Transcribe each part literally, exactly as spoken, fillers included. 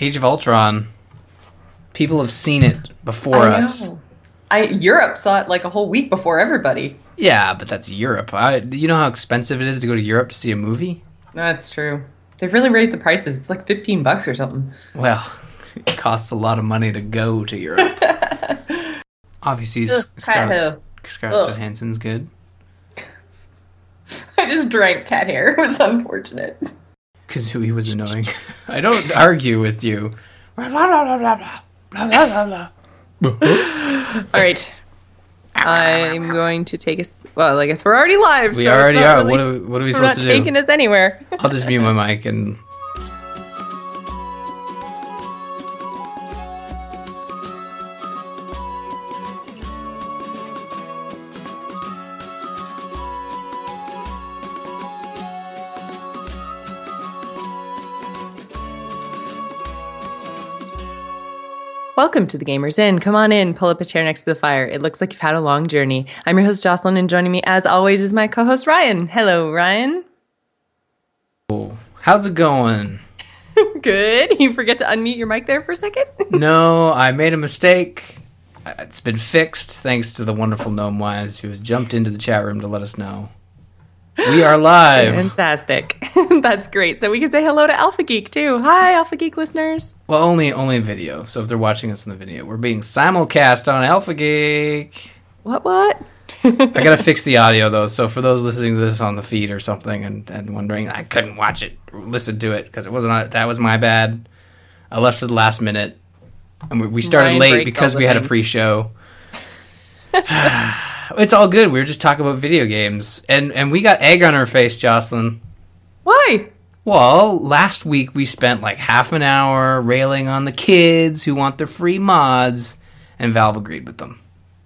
Age of Ultron. People have seen it before I us. know. I Europe saw it like a whole week before everybody. Yeah, but that's Europe. I, you know how expensive it is to go to Europe to see a movie? That's true. They've really raised the prices. It's like fifteen bucks or something. Well, it costs a lot of money to go to Europe. Obviously, Ugh, Scarlett, cat Scarlett Ugh. Johansson's good. I just drank cat hair. It was unfortunate. Kazooie was annoying. I don't argue with you. Blah, blah, blah, blah, blah, blah, blah, blah, blah. All right. I'm going to take us. Well, I guess we're already live. We so already it's not are. really- What are, what are we We're supposed not to do? taking us anywhere. I'll just mute my mic and... Welcome to the Gamers Inn. Come on in, pull up a chair next to the fire. It looks like you've had a long journey. I'm your host, Jocelyn, and joining me, as always, is my co-host, Ryan. Hello, Ryan. How's it going? Good. You forget to unmute your mic there for a second? No, I made a mistake. It's been fixed thanks to the wonderful Gnome Wise who has jumped into the chat room to let us know. We are live. Fantastic. That's great. So we can say hello to Alpha Geek, too. Hi, Alpha Geek listeners. Well, only only video. So if they're watching us in the video, we're being simulcast on Alpha Geek. What, what? I gotta fix the audio though. So for those listening to this on the feed or something and, and wondering, I couldn't watch it, listen to it because it wasn't. That was my bad. I left at the last minute, and we, we started Ryan late breaks because all we the had a things. pre-show. It's all good. We were just talking about video games, and and we got egg on our face, Jocelyn. Why? Well, last week we spent like half an hour railing on the kids who want their free mods, and Valve agreed with them.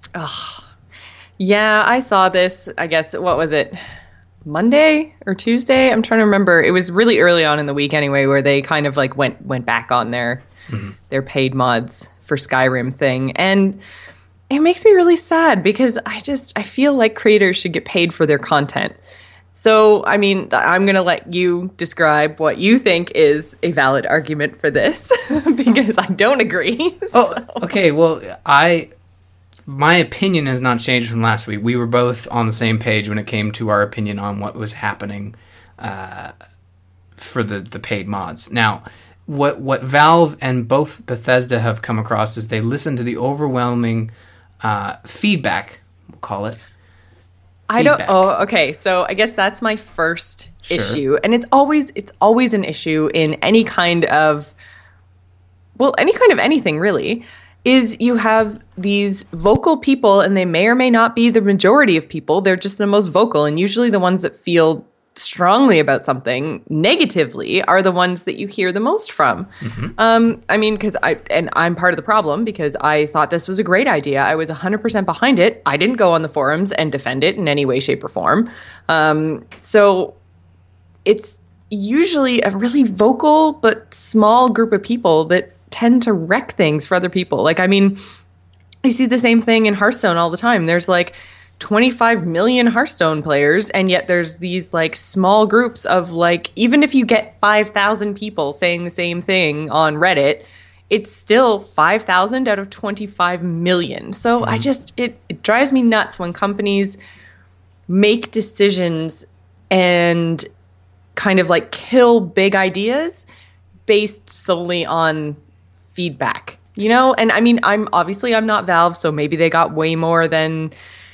Yeah, I saw this, I guess, what was it? Monday or Tuesday? I'm trying to remember. It was really early on in the week anyway, where they kind of like went went back on their Mm-hmm. their paid mods for Skyrim thing. And it makes me really sad because I just I feel like creators should get paid for their content. So, I mean, I'm going to let you describe what you think is a valid argument for this because I don't agree. Oh, okay. Well, I my opinion has not changed from last week. We were both on the same page when it came to our opinion on what was happening uh, for the, the paid mods. Now, what what Valve and both Bethesda have come across is they listen to the overwhelming uh, feedback, we'll call it. I don't. Feedback. Oh, okay. So I guess that's my first Sure. issue, and it's always it's always an issue in any kind of, well, any kind of anything really. Is you have these vocal people, and they may or may not be the majority of people. They're just the most vocal, and usually the ones that feel strongly about something negatively are the ones that you hear the most from. Um, I mean, because I and I'm part of the problem because I thought this was a great idea. I was one hundred percent behind it. I didn't go on the forums and defend it in any way, shape, or form. Um, so it's usually a really vocal but small group of people that tend to wreck things for other people. Like, I mean, you see the same thing in Hearthstone all the time. There's like twenty-five million Hearthstone players, and yet there's these like small groups of like, even if you get five thousand people saying the same thing on Reddit, it's still five thousand out of twenty-five million. So I just, it, it drives me nuts when companies make decisions and kind of like kill big ideas based solely on feedback, you know? And I mean, I'm obviously I'm not Valve, so maybe they got way more than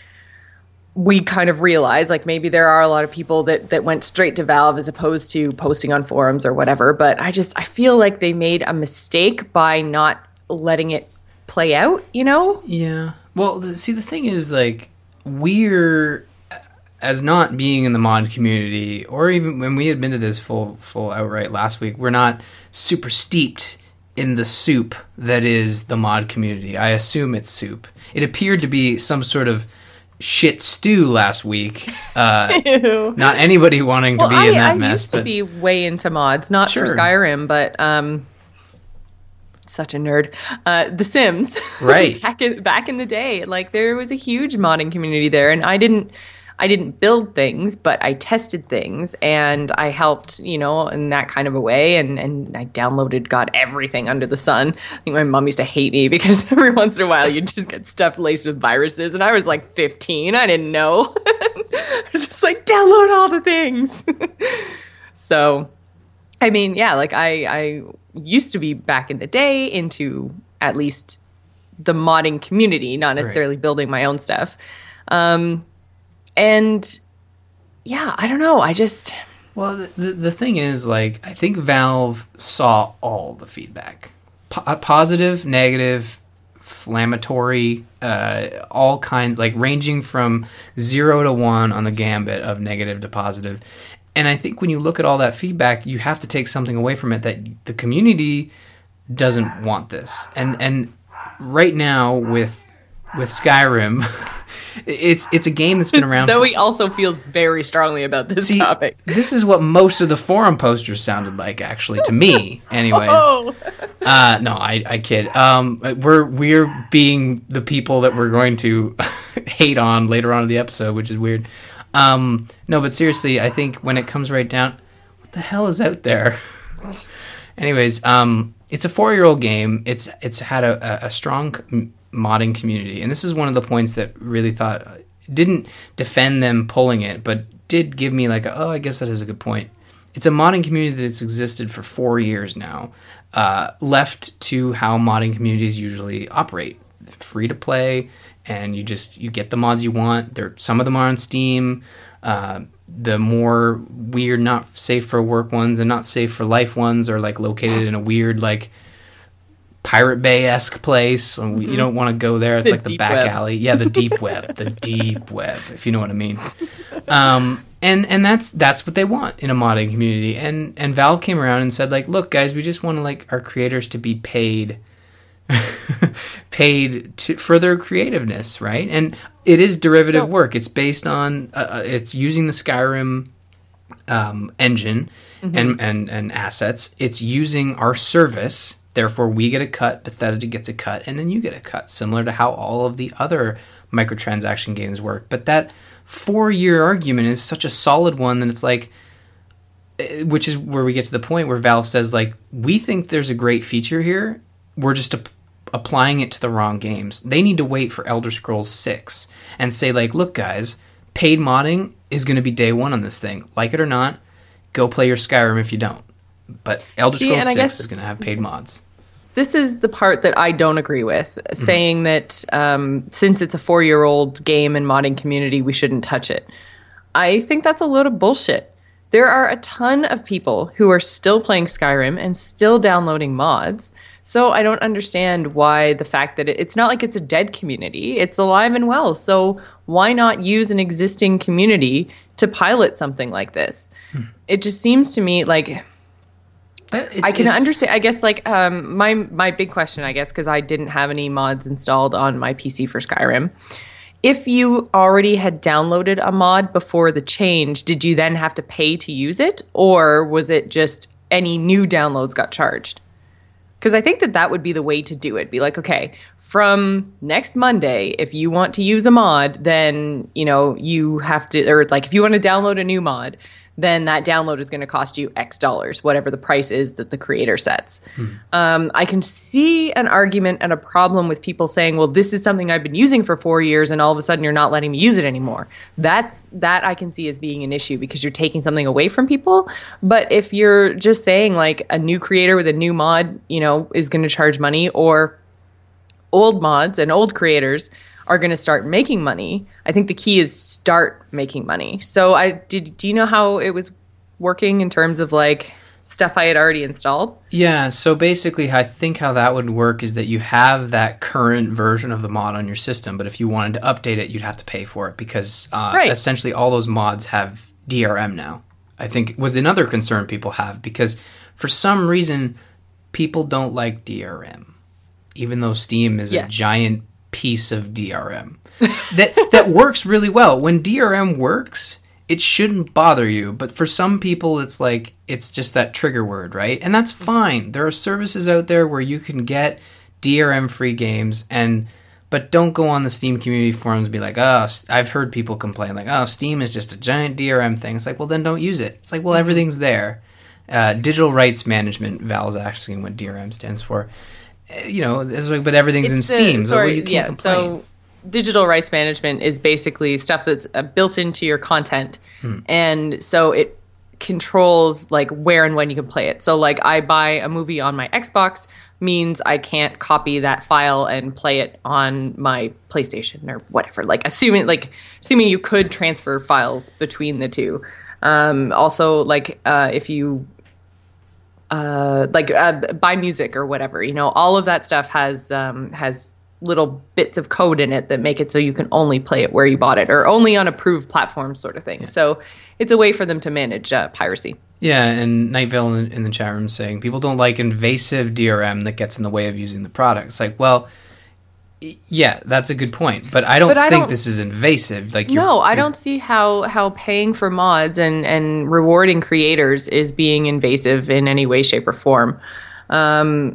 we kind of realize. Like maybe there are a lot of people that that went straight to Valve as opposed to posting on forums or whatever. But I just I feel like they made a mistake by not letting it play out, you know? Yeah. Well, th- see, the thing is, like, we're, as not being in the mod community, or even when we admitted this full full outright last week, we're not super steeped in the soup that is the mod community. I assume it's soup. It appeared to be some sort of shit stew last week. Uh, Ew. not anybody wanting to Well, be I, in that I mess. used to But be way into mods, not Sure. for Skyrim, but um, such a nerd. Uh, The Sims, Right. back in back in the day, like there was a huge modding community there, and I didn't. I didn't build things, but I tested things and I helped, you know, in that kind of a way. And, and I downloaded, got everything under the sun. I think my mom used to hate me because every once in a while you'd just get stuff laced with viruses. And I was like fifteen. I didn't know. I was just like, download all the things. So, I mean, yeah, like I, I used to be back in the day into at least the modding community, not necessarily right. building my own stuff. Um, and yeah, I don't know. I just, well, the, the, the thing is, like, I think Valve saw all the feedback, po- positive, negative, inflammatory, uh, all kinds, like ranging from zero to one on the gambit of negative to positive. And I think when you look at all that feedback, you have to take something away from it, that the community doesn't want this. And, and, right now with with Skyrim, it's it's a game that's been around. Zoe for... also feels very strongly about this See, topic. This is what most of the forum posters sounded like, actually, to me. Anyways, oh. uh, no, I, I kid. Um, we're we're being the people that we're going to hate on later on in the episode, which is weird. Um, no, but seriously, I think when it comes right down, what the hell is out there? Anyways, um. It's a four-year-old game. It's it's had a, a strong modding community, and this is one of the points that really thought didn't defend them pulling it, but did give me like, a, oh, I guess that is a good point. It's a modding community that's existed for four years now, uh, left to how modding communities usually operate, free to play, and you just you get the mods you want. There, some of them are on Steam. Uh, the more weird, not safe for work ones and not safe for life ones are like located in a weird, like Pirate Bay-esque place. Mm-hmm. You don't want to go there. It's the like the back web. alley. Yeah, the deep web, the deep web, if you know what I mean. Um, and and that's that's what they want in a modding community. And and Valve came around and said, like, look, guys, we just want to like our creators to be paid. paid to, for their creativeness, right? And it is derivative so, work. It's based on, uh, it's using the Skyrim um, engine mm-hmm. and, and, and assets. It's using our service. Therefore, we get a cut, Bethesda gets a cut, and then you get a cut, similar to how all of the other microtransaction games work. But that four-year argument is such a solid one that it's like, which is where we get to the point where Valve says, like, we think there's a great feature here. We're just a, applying it to the wrong games. They need to wait for Elder Scrolls six and say, like, look, guys, paid modding is going to be day one on this thing. Like it or not, go play your Skyrim if you don't. But Elder See, Scrolls six is going to have paid mods. This is the part that I don't agree with, mm-hmm. saying that um, since it's a four-year-old game and modding community, we shouldn't touch it. I think that's a load of bullshit. There are a ton of people who are still playing Skyrim and still downloading mods. So I don't understand why the fact that it, it's not like it's a dead community. It's alive and well. So why not use an existing community to pilot something like this? Hmm. It just seems to me like it's, I can it's, understand. I guess like um, my my big question, I guess, because I didn't have any mods installed on my P C for Skyrim. If you already had downloaded a mod before the change, did you then have to pay to use it? Or was it just any new downloads got charged? Because I think that that would be the way to do it. Be like, okay, from next Monday, if you want to use a mod, then, you know, you have to, or like if you want to download a new mod, then that download is going to cost you X dollars, whatever the price is that the creator sets. Hmm. Um, I can see an argument and a problem with people saying, well, this is something I've been using for four years and all of a sudden you're not letting me use it anymore. That's that I can see as being an issue because you're taking something away from people. But if you're just saying like a new creator with a new mod, you know, is going to charge money, or old mods and old creators are going to start making money, I think the key is start making money. So I did. Do you know how it was working in terms of like stuff I had already installed? Yeah. So basically, I think how that would work is that you have that current version of the mod on your system, but if you wanted to update it, you'd have to pay for it because uh, right. essentially all those mods have D R M now. I think was another concern people have because for some reason people don't like D R M, even though Steam is yes. a giant piece of D R M that that works really well. When D R M works, it shouldn't bother you, but for some people it's like it's just that trigger word, right? And that's fine. There are services out there where you can get D R M free games, and But don't go on the Steam community forums and be like, oh, I've heard people complain, like, oh, Steam is just a giant D R M thing. It's like, well, then don't use it. It's like, well, everything's there. Uh, digital rights management, Val's asking what D R M stands for. Uh, you know, it's like, but everything's it's in the, Steam, sorry, so you can't yeah, complain. So digital rights management is basically stuff that's uh, built into your content. Hmm. And so it controls like where and when you can play it. So like I buy a movie on my Xbox means I can't copy that file and play it on my PlayStation or whatever. Like assuming like assuming you could transfer files between the two. Um, also like uh, if you uh, like uh, buy music or whatever, you know, all of that stuff has um, has little bits of code in it that make it so you can only play it where you bought it or only on approved platforms sort of thing. Yeah. So it's a way for them to manage uh, piracy. Yeah, and Night Vale in, in the chat room saying people don't like invasive D R M that gets in the way of using the product. It's like, well, yeah, that's a good point, but I don't but think I don't, this is invasive. Like, no, I don't see how how paying for mods and and rewarding creators is being invasive in any way, shape, or form. Um,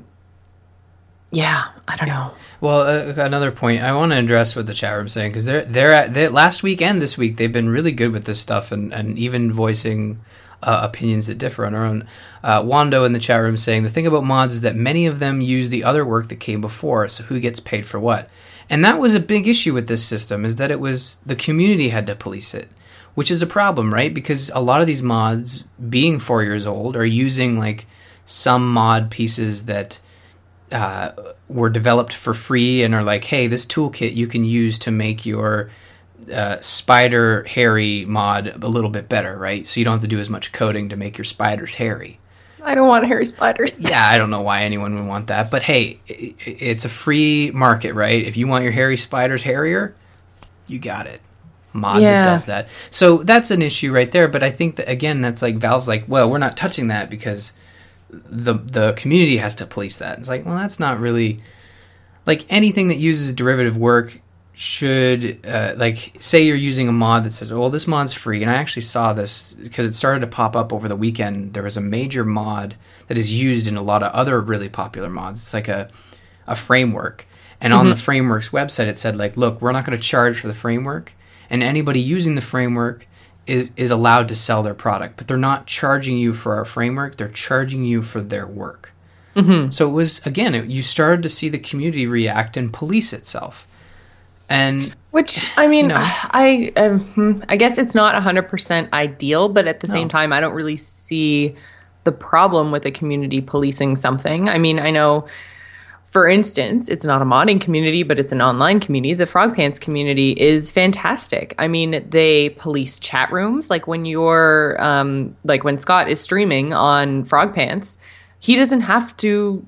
yeah, I don't know. Well, uh, another point I want to address what the chat room saying, because they're they're at they, last week and this week they've been really good with this stuff and and even voicing uh, opinions that differ on our own. Uh, Wando in the chat room saying the thing about mods is that many of them use the other work that came before, so who gets paid for what? And that was a big issue with this system, is that it was the community had to police it, which is a problem, right? Because a lot of these mods, being four years old, are using like some mod pieces that uh, were developed for free and are like, hey, this toolkit you can use to make your uh, spider hairy mod a little bit better, right? So you don't have to do as much coding to make your spiders hairy. I don't want hairy spiders. Yeah, I don't know why anyone would want that. But hey, it's a free market, right? If you want your hairy spiders hairier, you got it. Mod yeah. that does that. So that's an issue right there. But I think that, again, that's like Valve's like, well, we're not touching that because the the community has to police that. It's like, well, that's not really... Like, anything that uses derivative work should... Uh, like, say you're using a mod that says, well, this mod's free. And I actually saw this because it started to pop up over the weekend. There was a major mod that is used in a lot of other really popular mods. It's like a, a framework. And mm-hmm. on the framework's website, it said, like, look, we're not going to charge for the framework. And anybody using the framework is is allowed to sell their product, but they're not charging you for our framework. They're charging you for their work. Mm-hmm. So it was, again, it, you started to see the community react and police itself. And which, I mean, you know, I um, I guess it's not one hundred percent ideal, but at the no. same time, I don't really see the problem with the community policing something. I mean, I know... For instance, it's not a modding community, but it's an online community. The Frog Pants community is fantastic. I mean, they police chat rooms. Like when you're, um, like when Scott is streaming on Frog Pants, he doesn't have to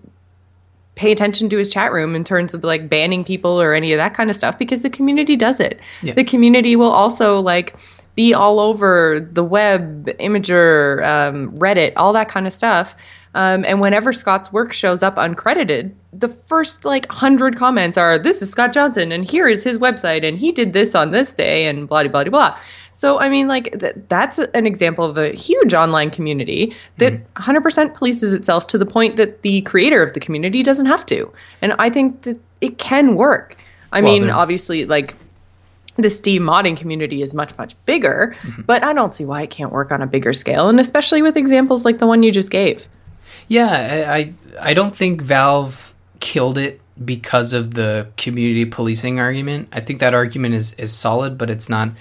pay attention to his chat room in terms of like banning people or any of that kind of stuff because the community does it. Yeah. The community will also like be all over the web, Imgur, um, Reddit, all that kind of stuff. Um, and whenever Scott's work shows up uncredited, the first like hundred comments are, this is Scott Johnson and here is his website and he did this on this day and blah, blah, blah, blah. So, I mean, like th- that's an example of a huge online community that mm-hmm. one hundred percent polices itself to the point that the creator of the community doesn't have to. And I think that it can work. I well, mean, then- obviously, like the Steam modding community is much, much bigger, mm-hmm. but I don't see why it can't work on a bigger scale. And especially with examples like the one you just gave. Yeah, I I don't think Valve killed it because of the community policing argument. I think that argument is, is solid, but it's not.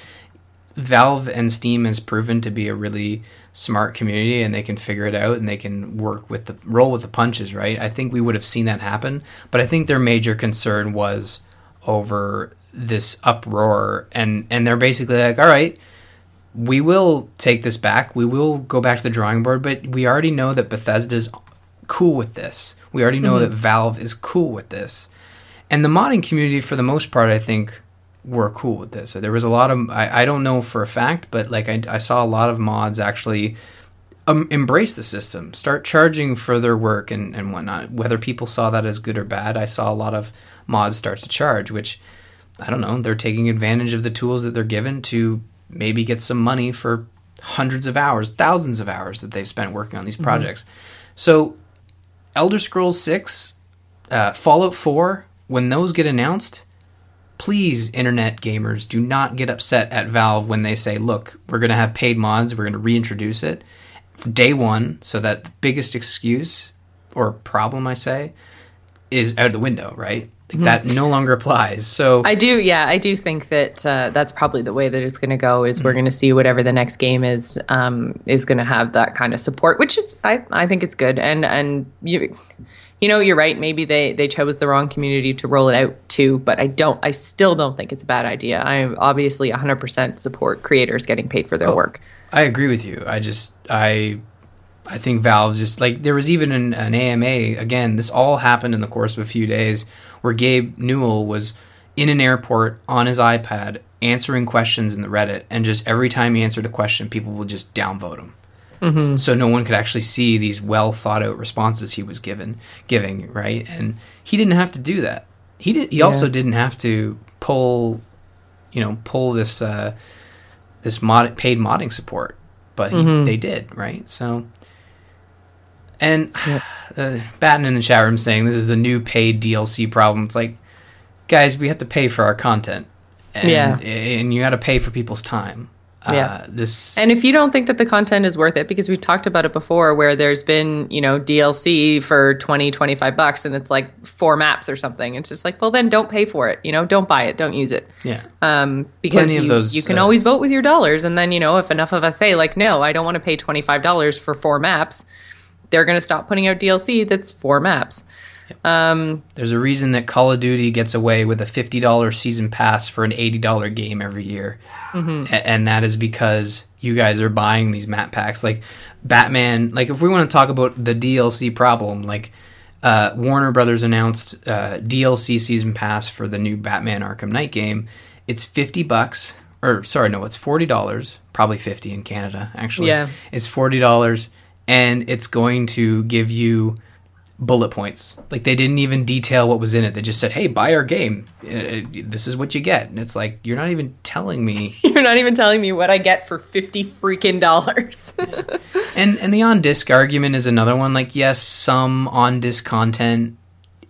Valve and Steam has proven to be a really smart community, and they can figure it out, and they can work with the roll with the punches, right? I think we would have seen that happen, but I think their major concern was over this uproar, and, and they're basically like, all right, we will take this back. We will go back to the drawing board, but we already know that Bethesda's cool with this. We already know mm-hmm. that Valve is cool with this. And the modding community, for the most part, I think, were cool with this. There was a lot of, I, I don't know for a fact, but like I, I saw a lot of mods actually um, embrace the system, start charging for their work and, and whatnot. Whether people saw that as good or bad, I saw a lot of mods start to charge, which, I don't know, they're taking advantage of the tools that they're given to maybe get some money for hundreds of hours, thousands of hours that they've spent working on these projects. Mm-hmm. So Elder Scrolls six, uh, Fallout four, when those get announced, please, internet gamers, do not get upset at Valve when they say, look, we're going to have paid mods, we're going to reintroduce it for day one, so that the biggest excuse or problem, I say, is out the window, right? Like, that no longer applies. So I do, yeah, I do think that uh, that's probably the way that it's going to go. Is mm-hmm. we're going to see whatever the next game is um, is going to have that kind of support, which is I, I think it's good. And and you you know you're right. Maybe they they chose the wrong community to roll it out to, but I don't. I still don't think it's a bad idea. I obviously one hundred percent support creators getting paid for their oh, work. I agree with you. I just I. I think Valve just, like, there was even an, an A M A, again, this all happened in the course of a few days, where Gabe Newell was in an airport on his iPad answering questions in the Reddit, and just every time he answered a question, people would just downvote him. Mm-hmm. So no one could actually see these well thought out responses he was given, giving, right? And he didn't have to do that. He did. He yeah. also didn't have to pull, you know, pull this uh, this mod, paid modding support, but he, mm-hmm. they did, right? So. And yep. uh, Batten in the chat room saying this is a new paid D L C problem. It's like, guys, we have to pay for our content, and, yeah. and you got to pay for people's time. Yeah. Uh, this and if you don't think that the content is worth it, because we've talked about it before, where there's been, you know, D L C for twenty, twenty-five bucks, and it's like four maps or something. It's just like, well, then don't pay for it. You know, don't buy it, don't use it. Yeah. Um, because Plenty you, of those, you can uh, always vote with your dollars, and then, you know, if enough of us say like, no, I don't want to pay twenty-five dollars for four maps, they're going to stop putting out D L C that's four maps. Yep. Um, There's a reason that Call of Duty gets away with a fifty dollars season pass for an eighty dollars game every year. Mm-hmm. A- and that is because you guys are buying these map packs. Like Batman, like if we want to talk about the D L C problem, like uh, Warner Brothers announced uh, D L C season pass for the new Batman Arkham Knight game. It's fifty bucks, or sorry, no, it's forty dollars, probably fifty in Canada, actually. Yeah. It's forty dollars. And it's going to give you bullet points. Like, they didn't even detail what was in it. They just said, hey, buy our game. Uh, this is what you get. And it's like, you're not even telling me. You're not even telling me what I get for fifty freaking dollars. yeah. And and the on-disc argument is another one. Like, yes, some on-disc content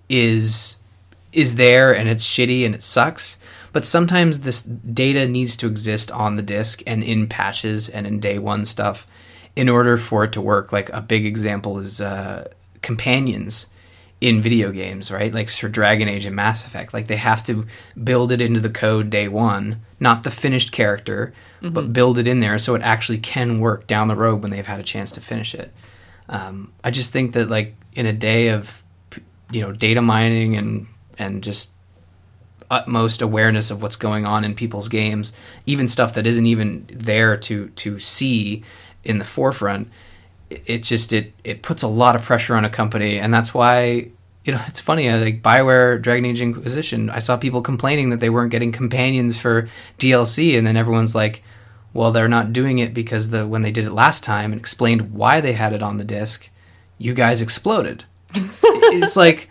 is is there, and it's shitty, and it sucks. But sometimes this data needs to exist on the disc and in patches and in day one stuff, in order for it to work. Like a big example is uh, companions in video games, right? Like for Dragon Age and Mass Effect. Like they have to build it into the code day one, not the finished character, mm-hmm. but build it in there so it actually can work down the road when they've had a chance to finish it. Um, I just think that like in a day of, you know, data mining and, and just utmost awareness of what's going on in people's games, even stuff that isn't even there to, to see in the forefront, it just it it puts a lot of pressure on a company. And that's why, you know, it's funny, like BioWare Dragon Age Inquisition, I saw people complaining that they weren't getting companions for D L C, and then everyone's like, well, they're not doing it because the when they did it last time and explained why they had it on the disc, you guys exploded. It's like,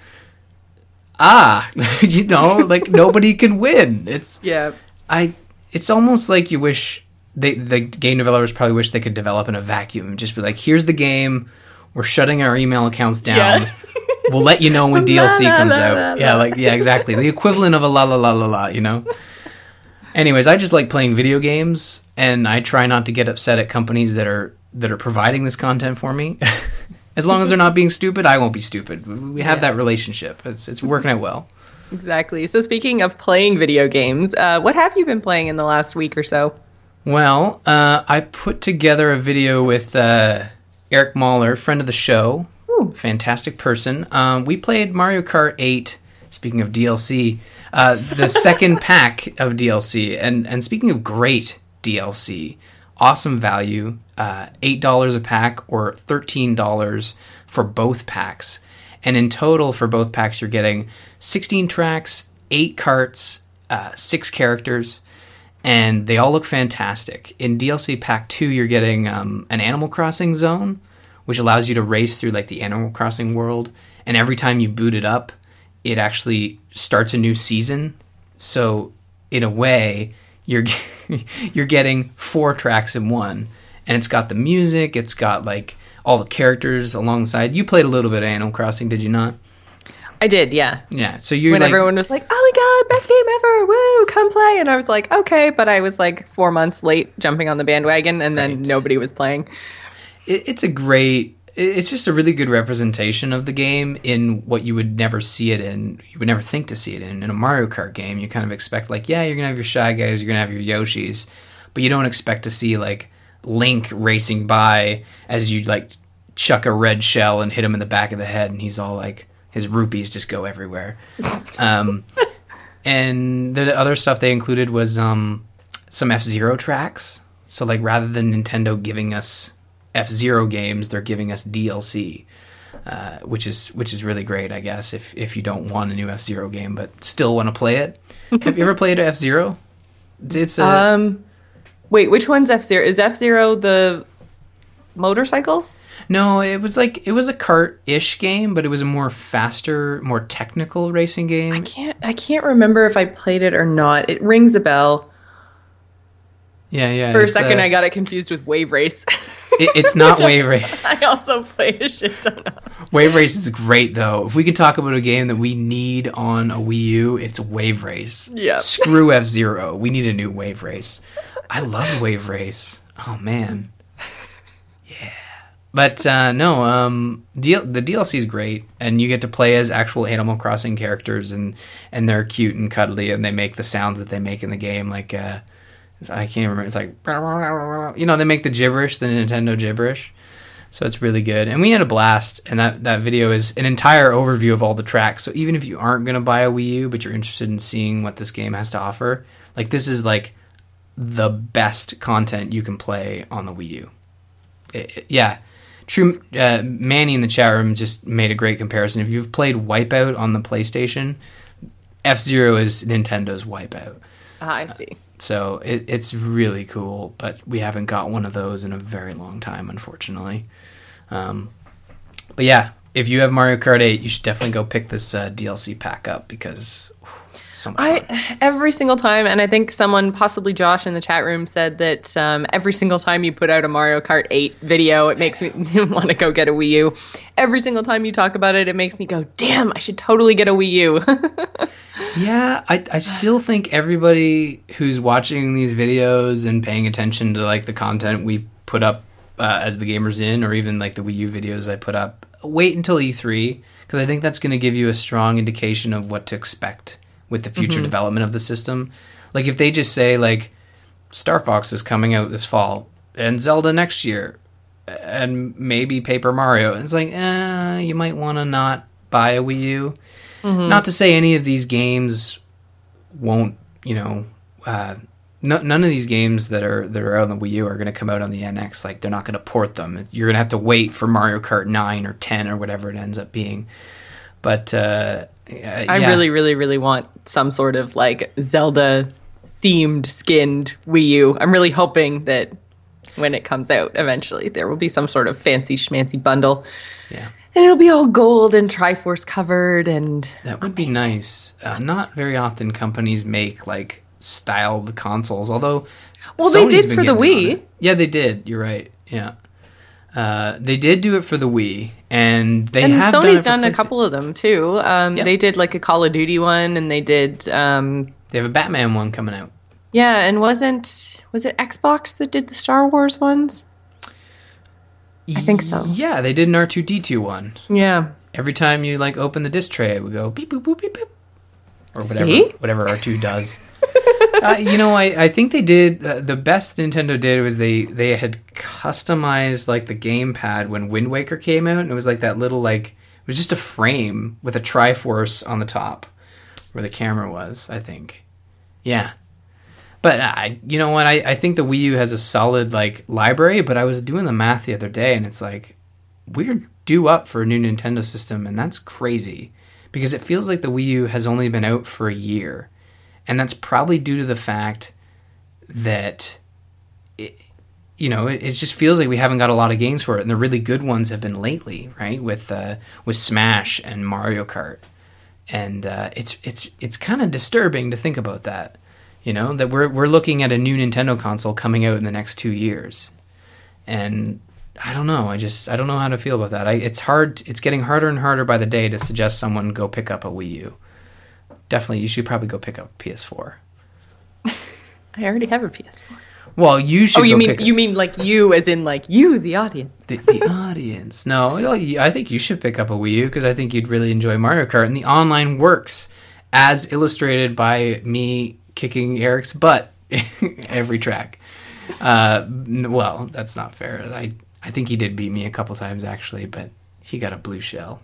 ah, you know, like nobody can win. It's yeah. I it's almost like you wish They, the game developers probably wish they could develop in a vacuum and just be like, here's the game, we're shutting our email accounts down, yeah. We'll let you know when D L C la, comes la, out. La, la. Yeah, like yeah, exactly. The equivalent of a la la la la la, you know? Anyways, I just like playing video games, and I try not to get upset at companies that are that are providing this content for me. As long as they're not being stupid, I won't be stupid. We have yeah. that relationship. It's it's working out well. Exactly. So speaking of playing video games, uh, what have you been playing in the last week or so? Well, uh, I put together a video with uh, Eric Mahler, friend of the show, Ooh. fantastic person. Um, we played Mario Kart eight, speaking of D L C, uh, the second pack of D L C. And, and speaking of great D L C, awesome value, uh, eight dollars a pack or thirteen dollars for both packs. And in total for both packs, you're getting sixteen tracks, eight carts, uh, six characters, and they all look fantastic. In D L C Pack two, you're getting um, an Animal Crossing zone, which allows you to race through like the Animal Crossing world. And every time you boot it up, it actually starts a new season. So in a way, you're you're getting four tracks in one. And it's got the music, it's got like all the characters alongside. You played a little bit of Animal Crossing, did you not? I did, yeah. Yeah, so you're when like, everyone was like, "Oh my god, best game ever! Woo, come play!" And I was like, "Okay," but I was like four months late jumping on the bandwagon, and then Right. nobody was playing. it, it's a great. it- It's just a really good representation of the game in what you would never see it in. You would never think to see it in in a Mario Kart game. You kind of expect like, yeah, you're gonna have your Shy Guys, you're gonna have your Yoshis, but you don't expect to see like Link racing by as you like chuck a red shell and hit him in the back of the head, and he's all like, his rupees just go everywhere. Um, and the other stuff they included was um, some F-Zero tracks. So like rather than Nintendo giving us F-Zero games, they're giving us D L C, uh, which is which is really great, I guess, if if you don't want a new F-Zero game but still want to play it. Have you ever played F-Zero? It's, it's a, Um, wait, which one's F Zero? Is F Zero the motorcycles? no, it was like it was a kart-ish game, but it was a more faster, more technical racing game. I can't. I can't remember if I played it or not. It rings a bell. Yeah, yeah. For a it's, second, uh, I got it confused with Wave Race. it, it's not Wave Race. I also played a shit ton of. Wave Race is great, though. If we could talk about a game that we need on a Wii U, it's Wave Race. Yep. Screw F-Zero. We need a new Wave Race. I love Wave Race. Oh, man. Yeah. But, uh, no, um, D- the D L C is great, and you get to play as actual Animal Crossing characters, and, and they're cute and cuddly, and they make the sounds that they make in the game, like, uh, I can't remember, it's like, you know, they make the gibberish, the Nintendo gibberish. So it's really good. And we had a blast. And that, that video is an entire overview of all the tracks. So even if you aren't going to buy a Wii U, but you're interested in seeing what this game has to offer, like this is like the best content you can play on the Wii U. It, it, yeah. True. Uh, Manny in the chat room just made a great comparison. If you've played Wipeout on the PlayStation, F-Zero is Nintendo's Wipeout. Ah, I see. So it, it's really cool, but we haven't got one of those in a very long time, unfortunately. Um, but yeah, if you have Mario Kart eight, you should definitely go pick this uh, D L C pack up because whew, it's so much fun. I every single time, and I think someone, possibly Josh in the chat room, said that um, every single time you put out a Mario Kart eight video, it makes me want to go get a Wii U. Every single time you talk about it, it makes me go, damn, I should totally get a Wii U. Yeah, I, I still think everybody who's watching these videos and paying attention to like the content we put up uh, as the Gamers In, or even like the Wii U videos I put up, wait until E three, because I think that's going to give you a strong indication of what to expect with the future mm-hmm. development of the system. Like if they just say like Star Fox is coming out this fall and Zelda next year and maybe Paper Mario, it's like, eh, you might want to not buy a Wii U. Mm-hmm. Not to say any of these games won't, you know, uh, no, none of these games that are that are out on the Wii U are going to come out on the N X. Like they're not going to port them. You're going to have to wait for Mario Kart nine or ten or whatever it ends up being. But uh, yeah. I really, really, really want some sort of like Zelda themed skinned Wii U. I'm really hoping that when it comes out eventually, there will be some sort of fancy schmancy bundle. Yeah. And it'll be all gold and Triforce covered, and that would amazing. be nice. Uh, not very often companies make like styled consoles, although well, Sony's they did been for the getting on Wii. it. Yeah, they did. You're right. Yeah, uh, they did do it for the Wii, and they and have Sony's done, done a couple of them too. Um, yep. They did like a Call of Duty one, and they did. Um, they have a Batman one coming out. Yeah, and wasn't was it Xbox that did the Star Wars ones? I think so. Yeah, they did an R two D two one. Yeah. Every time you like open the disc tray, it would go beep boop boop beep beep, or whatever See? whatever R two does. uh, you know, I, I think they did uh, the best Nintendo did was they they had customized like the gamepad when Wind Waker came out, and it was like that little like it was just a frame with a Triforce on the top where the camera was. I think, yeah. But I, you know what? I, I think the Wii U has a solid like library. But I was doing the math the other day, and it's like we're due up for a new Nintendo system, and that's crazy because it feels like the Wii U has only been out for a year, and that's probably due to the fact that it, you know it, it just feels like we haven't got a lot of games for it, and the really good ones have been lately, right? With uh, with Smash and Mario Kart, and uh, it's it's it's kind of disturbing to think about that. You know, that we're we're looking at a new Nintendo console coming out in the next two years. And I don't know. I just I don't know how to feel about that. I, it's hard. It's getting harder and harder by the day to suggest someone go pick up a Wii U. Definitely, you should probably go pick up a P S four. I already have a P S four. Well, you should. Oh, you go mean pick you mean like you, as in like you, the audience. The, the audience. No, I think you should pick up a Wii U because I think you'd really enjoy Mario Kart, and the online works as illustrated by me kicking Eric's butt every track. Uh, well, that's not fair. I I think he did beat me a couple times actually, but he got a blue shell.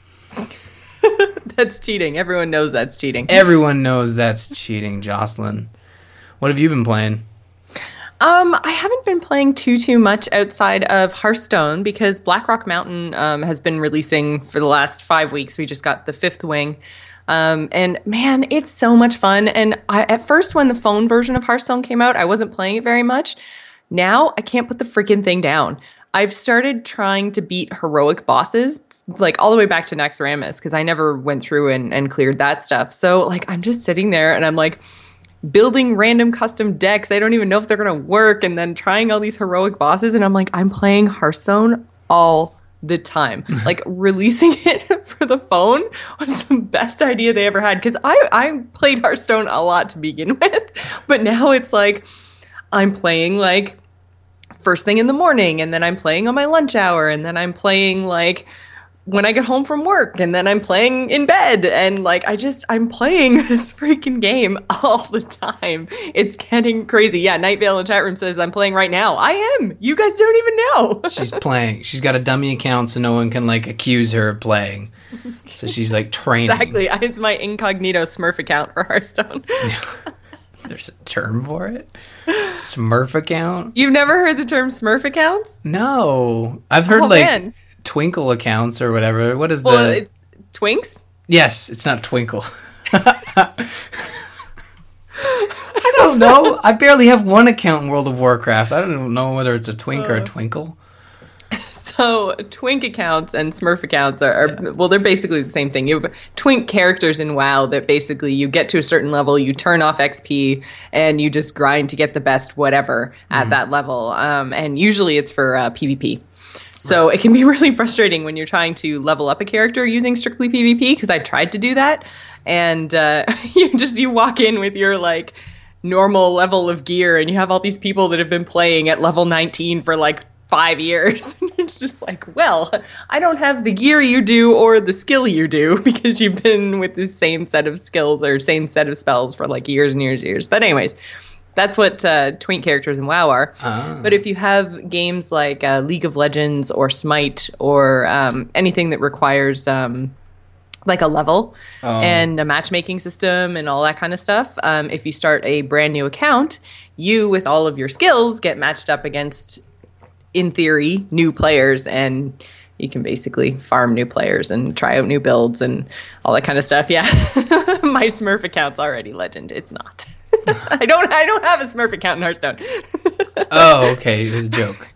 That's cheating. Everyone knows that's cheating. Everyone knows that's cheating, Jocelyn. What have you been playing? Um, I haven't been playing too, too much outside of Hearthstone because Blackrock Mountain um, has been releasing for the last five weeks. We just got the fifth wing. Um, and man, it's so much fun. And I, at first, when the phone version of Hearthstone came out, I wasn't playing it very much. Now I can't put the freaking thing down. I've started trying to beat heroic bosses, like all the way back to Naxxramas, because I never went through and, and cleared that stuff. So like, I'm just sitting there and I'm like, building random custom decks. I don't even know if they're going to work. And then trying all these heroic bosses. And I'm like, I'm playing Hearthstone all the time. Like releasing it for the phone was the best idea they ever had. Because I, I played Hearthstone a lot to begin with. But now it's like I'm playing like first thing in the morning. And then I'm playing on my lunch hour. And then I'm playing like when I get home from work, and then I'm playing in bed, and like I just I'm playing this freaking game all the time. It's getting crazy. Yeah, Night Vale in the chat room says I'm playing right now. I am. You guys don't even know. She's playing. She's got a dummy account so no one can like accuse her of playing. So she's like training. Exactly. It's my incognito Smurf account for Hearthstone. There's a term for it? Smurf account? You've never heard the term Smurf accounts? No. I've heard oh, like man. Twinkle accounts or whatever. What is well, the... it's Twinks? Yes, it's not Twinkle. I don't know. I barely have one account in World of Warcraft. I don't know whether it's a Twink uh, or a Twinkle. So Twink accounts and Smurf accounts are, are yeah. well, they're basically the same thing. You have Twink characters in WoW that basically you get to a certain level, you turn off X P, and you just grind to get the best whatever at mm. that level. Um, and usually it's for uh, PvP. So right. It can be really frustrating when you're trying to level up a character using strictly PvP, because I tried to do that, and uh, you just you walk in with your like normal level of gear, and you have all these people that have been playing at level nineteen for like five years. It's just like, well, I don't have the gear you do or the skill you do because you've been with the same set of skills or same set of spells for like years and years and years. But anyways, that's what uh, Twink characters in WoW are. Ah. But if you have games like uh, League of Legends or Smite or um, anything that requires um, like a level oh. and a matchmaking system and all that kind of stuff, um, if you start a brand new account, you, with all of your skills, get matched up against, in theory, new players, and you can basically farm new players and try out new builds and all that kind of stuff. Yeah, my Smurf account's already legend. It's not. I don't. I don't have a Smurf account in Hearthstone. Oh, okay. It was a joke.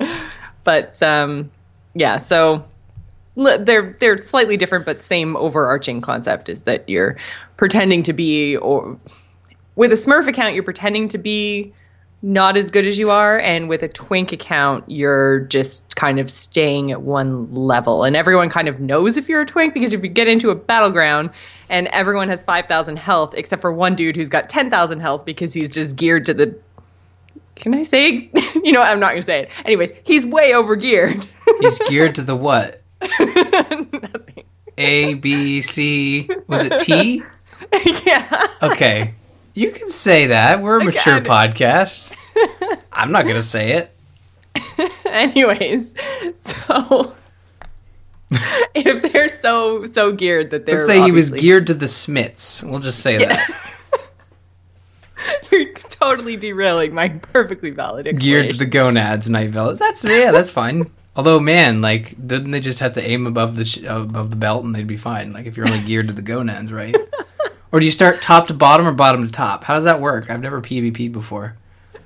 But um, yeah, so they're they're slightly different, but same overarching concept is that you're pretending to be, or with a Smurf account, you're pretending to be not as good as you are, and with a Twink account, you're just kind of staying at one level, and everyone kind of knows if you're a Twink, because if you get into a battleground and everyone has five thousand health except for one dude who's got ten thousand health because he's just geared to the, can I say, you know, I'm not gonna say it. Anyways, he's way over geared. He's geared to the what? Nothing. A, B, C, was it T? Yeah. Okay. You can say that. We're a mature podcast. I'm not going to say it. Anyways, so if they're so so geared that they're Let's say he was geared to the Smiths. We'll just say yeah. that. You're totally derailing my perfectly valid explanation. Geared to the gonads, Night Vale. That's yeah, that's fine. Although, man, like, didn't they just have to aim above the sh- above the belt and they'd be fine? Like, if you're only geared to the gonads, right? Or do you start top to bottom or bottom to top? How does that work? I've never PvP'd before.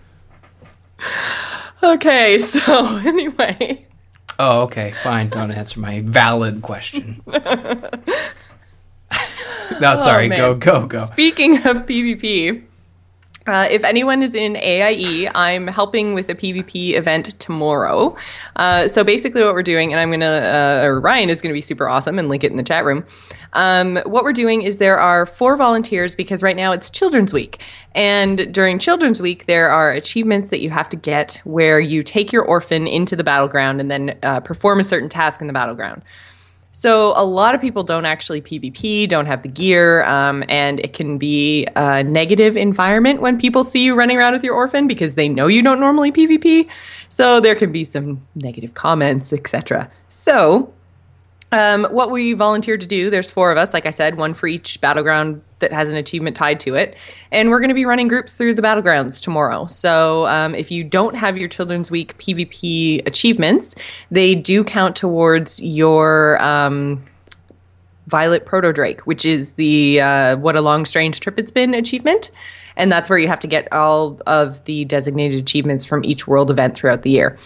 Okay, so anyway. Oh, okay, fine. Don't answer my valid question. No, sorry. Oh, go, go, go. Speaking of PvP, Uh, if anyone is in A I E, I'm helping with a PvP event tomorrow. Uh, so basically what we're doing, and I'm going to, uh, or Ryan is going to be super awesome and link it in the chat room. Um, what we're doing is there are four volunteers because right now it's Children's Week. And during Children's Week, there are achievements that you have to get where you take your orphan into the battleground and then uh, perform a certain task in the battleground. So a lot of people don't actually PvP, don't have the gear, um, and it can be a negative environment when people see you running around with your orphan because they know you don't normally PvP. So there can be some negative comments, et cetera. So um, what we volunteered to do, there's four of us, like I said, one for each battleground that has an achievement tied to it. And we're going to be running groups through the battlegrounds tomorrow. So um, if you don't have your Children's Week PvP achievements, they do count towards your um, Violet Proto-Drake, which is the uh, What a Long Strange Trip It's Been achievement. And that's where you have to get all of the designated achievements from each world event throughout the year.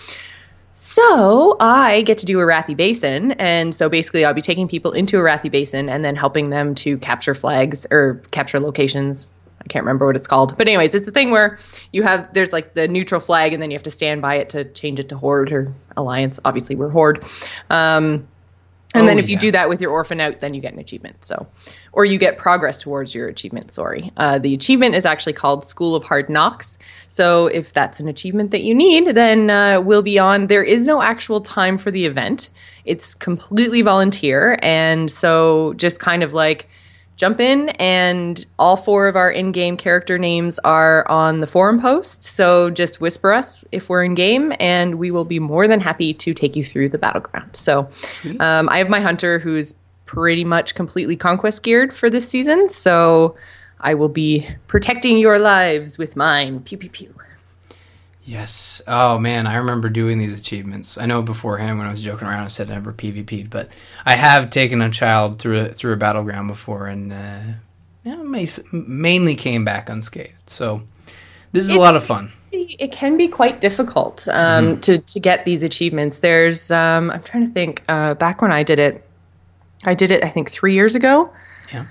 So I get to do Arathi Basin, and so basically I'll be taking people into Arathi Basin and then helping them to capture flags or capture locations. I can't remember what it's called. But anyways, it's a thing where you have, there's like the neutral flag and then you have to stand by it to change it to Horde or Alliance. Obviously we're Horde. Um, and oh, then if yeah. you do that with your orphan out, then you get an achievement. So, or you get progress towards your achievement, sorry. Uh, the achievement is actually called School of Hard Knocks. So if that's an achievement that you need, then uh, we'll be on. There is no actual time for the event. It's completely volunteer. And so just kind of like jump in, and all four of our in-game character names are on the forum post. So just whisper us if we're in game, and we will be more than happy to take you through the battleground. So um, I have my hunter who's pretty much completely conquest geared for this season. So I will be protecting your lives with mine. Pew, pew, pew. Yes. Oh, man, I remember doing these achievements. I know beforehand when I was joking around I said I never PvP'd, but I have taken a child through a, through a battleground before, and uh, yeah, mainly came back unscathed. So this is it's, a lot of fun. It can be quite difficult um, mm-hmm. to, to get these achievements. There's, um, I'm trying to think, uh, back when I did it, I did it, I think, three years ago. Yeah.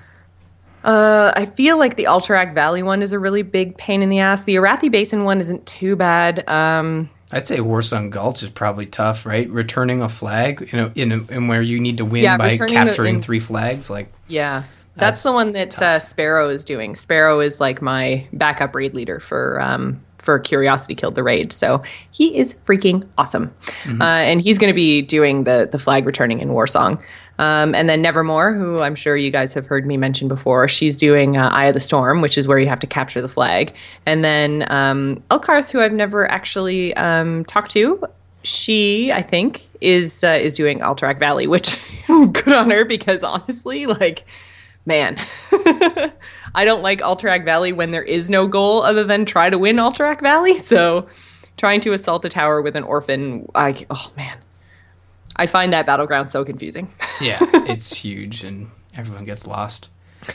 Uh, I feel like the Alterac Valley one is a really big pain in the ass. The Arathi Basin one isn't too bad. Um, I'd say Warsong Gulch is probably tough, right? Returning a flag, you know, in, a, in where you need to win yeah, by capturing the, in, three flags, like yeah, that's, that's the one that uh, Sparrow is doing. Sparrow is like my backup raid leader for um, for Curiosity Killed the Raid, so he is freaking awesome, mm-hmm. uh, and he's going to be doing the the flag returning in Warsong. Um, and then Nevermore, who I'm sure you guys have heard me mention before, she's doing uh, Eye of the Storm, which is where you have to capture the flag. And then um, Elkarth, who I've never actually um, talked to, she, I think, is uh, is doing Alterac Valley, which good on her because honestly, like, man, I don't like Alterac Valley when there is no goal other than try to win Alterac Valley. So trying to assault a tower with an orphan, I, oh man. I find that battleground so confusing. Yeah, it's huge and everyone gets lost.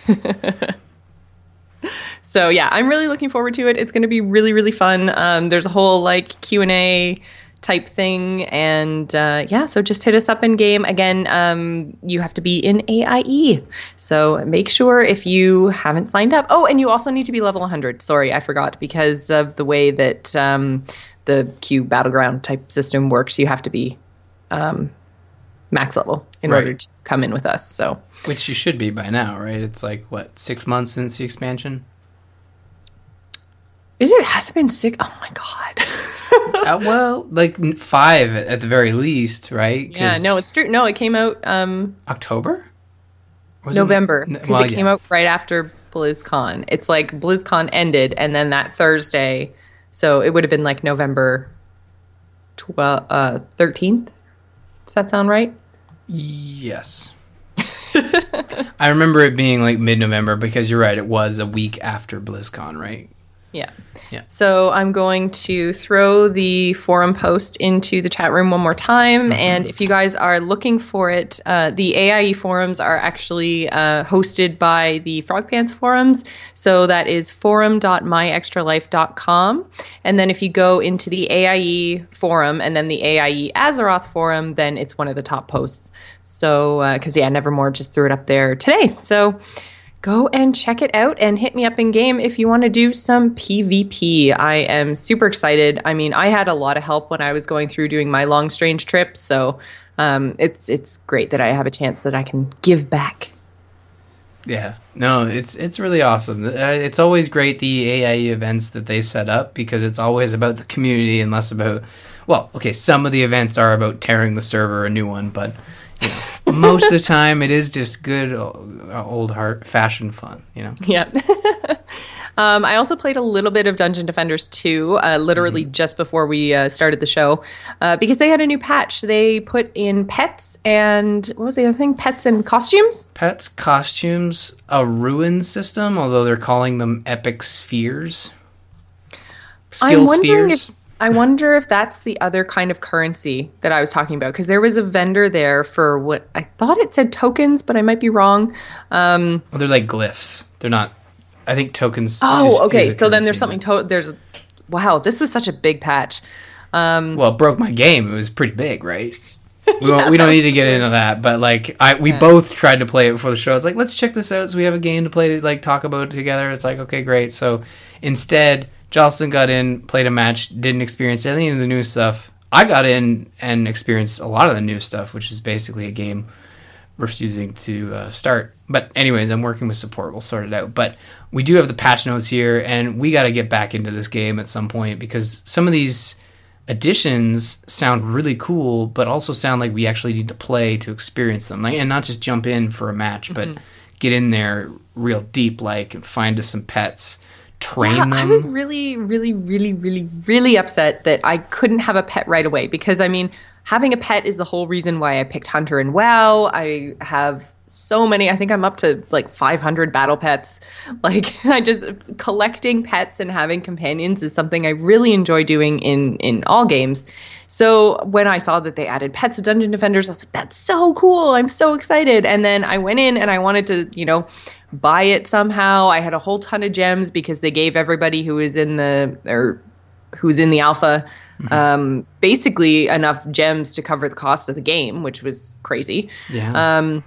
So yeah, I'm really looking forward to it. It's going to be really, really fun. Um, there's a whole like Q and A type thing. And uh, yeah, so just hit us up in game. Again, um, you have to be in A I E. So make sure if you haven't signed up. Oh, and you also need to be level one hundred. Sorry, I forgot because of the way that um, the Q battleground type system works. You have to be Um, max level in right. order to come in with us. So, which you should be by now, right? It's like what, six months since the expansion? Is it? Has it been six? Oh my god! uh, well, like five at the very least, right? Yeah. No, it's true. No, it came out um, October, was November, because it, well, it came yeah. out right after BlizzCon. It's like BlizzCon ended, and then that Thursday, so it would have been like November twelfth, uh, thirteenth. Does that sound right? Yes. I remember it being like mid-November because you're right, it was a week after BlizzCon, right? Yeah. Yeah. So I'm going to throw the forum post into the chat room one more time. Mm-hmm. And if you guys are looking for it, uh, the A I E forums are actually uh, hosted by the Frog Pants forums. So that is forum dot my extra life dot com. And then if you go into the A I E forum and then the A I E Azeroth forum, then it's one of the top posts. So, because, uh, yeah, Nevermore just threw it up there today. So go and check it out and hit me up in game if you want to do some PvP. I am super excited. I mean, I had a lot of help when I was going through doing my long strange trips, so um, it's it's great that I have a chance that I can give back. Yeah, no, it's it's really awesome. Uh, It's always great, the A I E events that they set up, because it's always about the community and less about, well, okay, some of the events are about tearing the server a new one, but you know, most of the time it is just good uh, old heart fashioned fun, you know. Yeah. um, I also played a little bit of Dungeon Defenders two, uh, literally mm-hmm. just before we uh, started the show, uh, because they had a new patch. They put in pets and, what was the other thing? Pets and costumes? Pets, costumes, a ruin system, although they're calling them epic spheres. Skill I'm wondering spheres. if I wonder if that's the other kind of currency that I was talking about, because there was a vendor there for what I thought it said tokens, but I might be wrong. Um, well, they're like glyphs. They're not. I think tokens. Oh, is, okay. is so then currency, there's something. To- there's wow. This was such a big patch. Um, well, it broke my game. It was pretty big, right? We, yeah, won't, we don't need to get into that, but like I, we yeah. both tried to play it before the show. It's like, let's check this out. So we have a game to play to like talk about together. It's like, okay, great. So instead, Jocelyn got in, played a match, didn't experience any of the new stuff. I got in and experienced a lot of the new stuff, which is basically a game refusing to uh, start. But anyways, I'm working with support. We'll sort it out. But we do have the patch notes here, and we got to get back into this game at some point, because some of these additions sound really cool, but also sound like we actually need to play to experience them, like, and not just jump in for a match, but mm-hmm. get in there real deep, like, and find us some pets. Train yeah, them. I was really, really, really, really, really upset that I couldn't have a pet right away, because, I mean, having a pet is the whole reason why I picked Hunter and WoW. I have so many. I think I'm up to like five hundred battle pets. Like, I just, collecting pets and having companions is something I really enjoy doing in, in all games. So when I saw that they added pets to Dungeon Defenders, I was like, that's so cool. I'm so excited. And then I went in and I wanted to, you know, buy it somehow. I had a whole ton of gems because they gave everybody who was in the, or who's in the alpha, mm-hmm. um, basically enough gems to cover the cost of the game, which was crazy. Yeah. Um,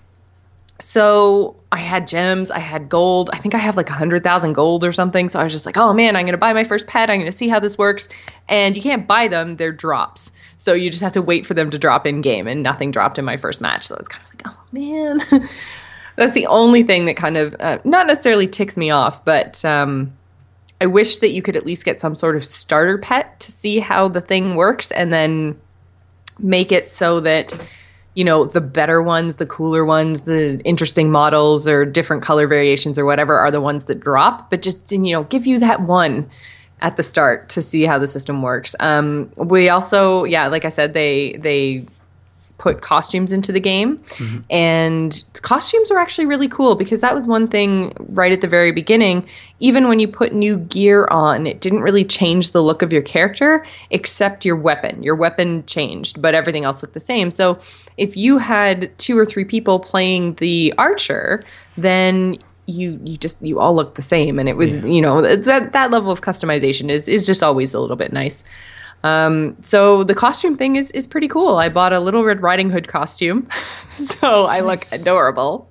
so I had gems, I had gold. I think I have like one hundred thousand gold or something. So I was just like, oh man, I'm going to buy my first pet. I'm going to see how this works. And you can't buy them. They're drops. So you just have to wait for them to drop in game, and nothing dropped in my first match. So it's kind of like, oh man. That's the only thing that kind of, uh, not necessarily ticks me off, but um, I wish that you could at least get some sort of starter pet to see how the thing works, and then make it so that, you know, the better ones, the cooler ones, the interesting models or different color variations or whatever are the ones that drop, but just, you know, give you that one at the start to see how the system works. Um, we also, yeah, like I said, they, they, put costumes into the game, mm-hmm. and costumes are actually really cool, because that was one thing right at the very beginning. Even when you put new gear on, it didn't really change the look of your character, except your weapon. Your weapon changed, but everything else looked the same. So if you had two or three people playing the archer, then you you just you all looked the same, and it was, yeah. you know, that that level of customization is is just always a little bit nice. Um, so the costume thing is, is pretty cool. I bought a Little Red Riding Hood costume, so I nice. look adorable.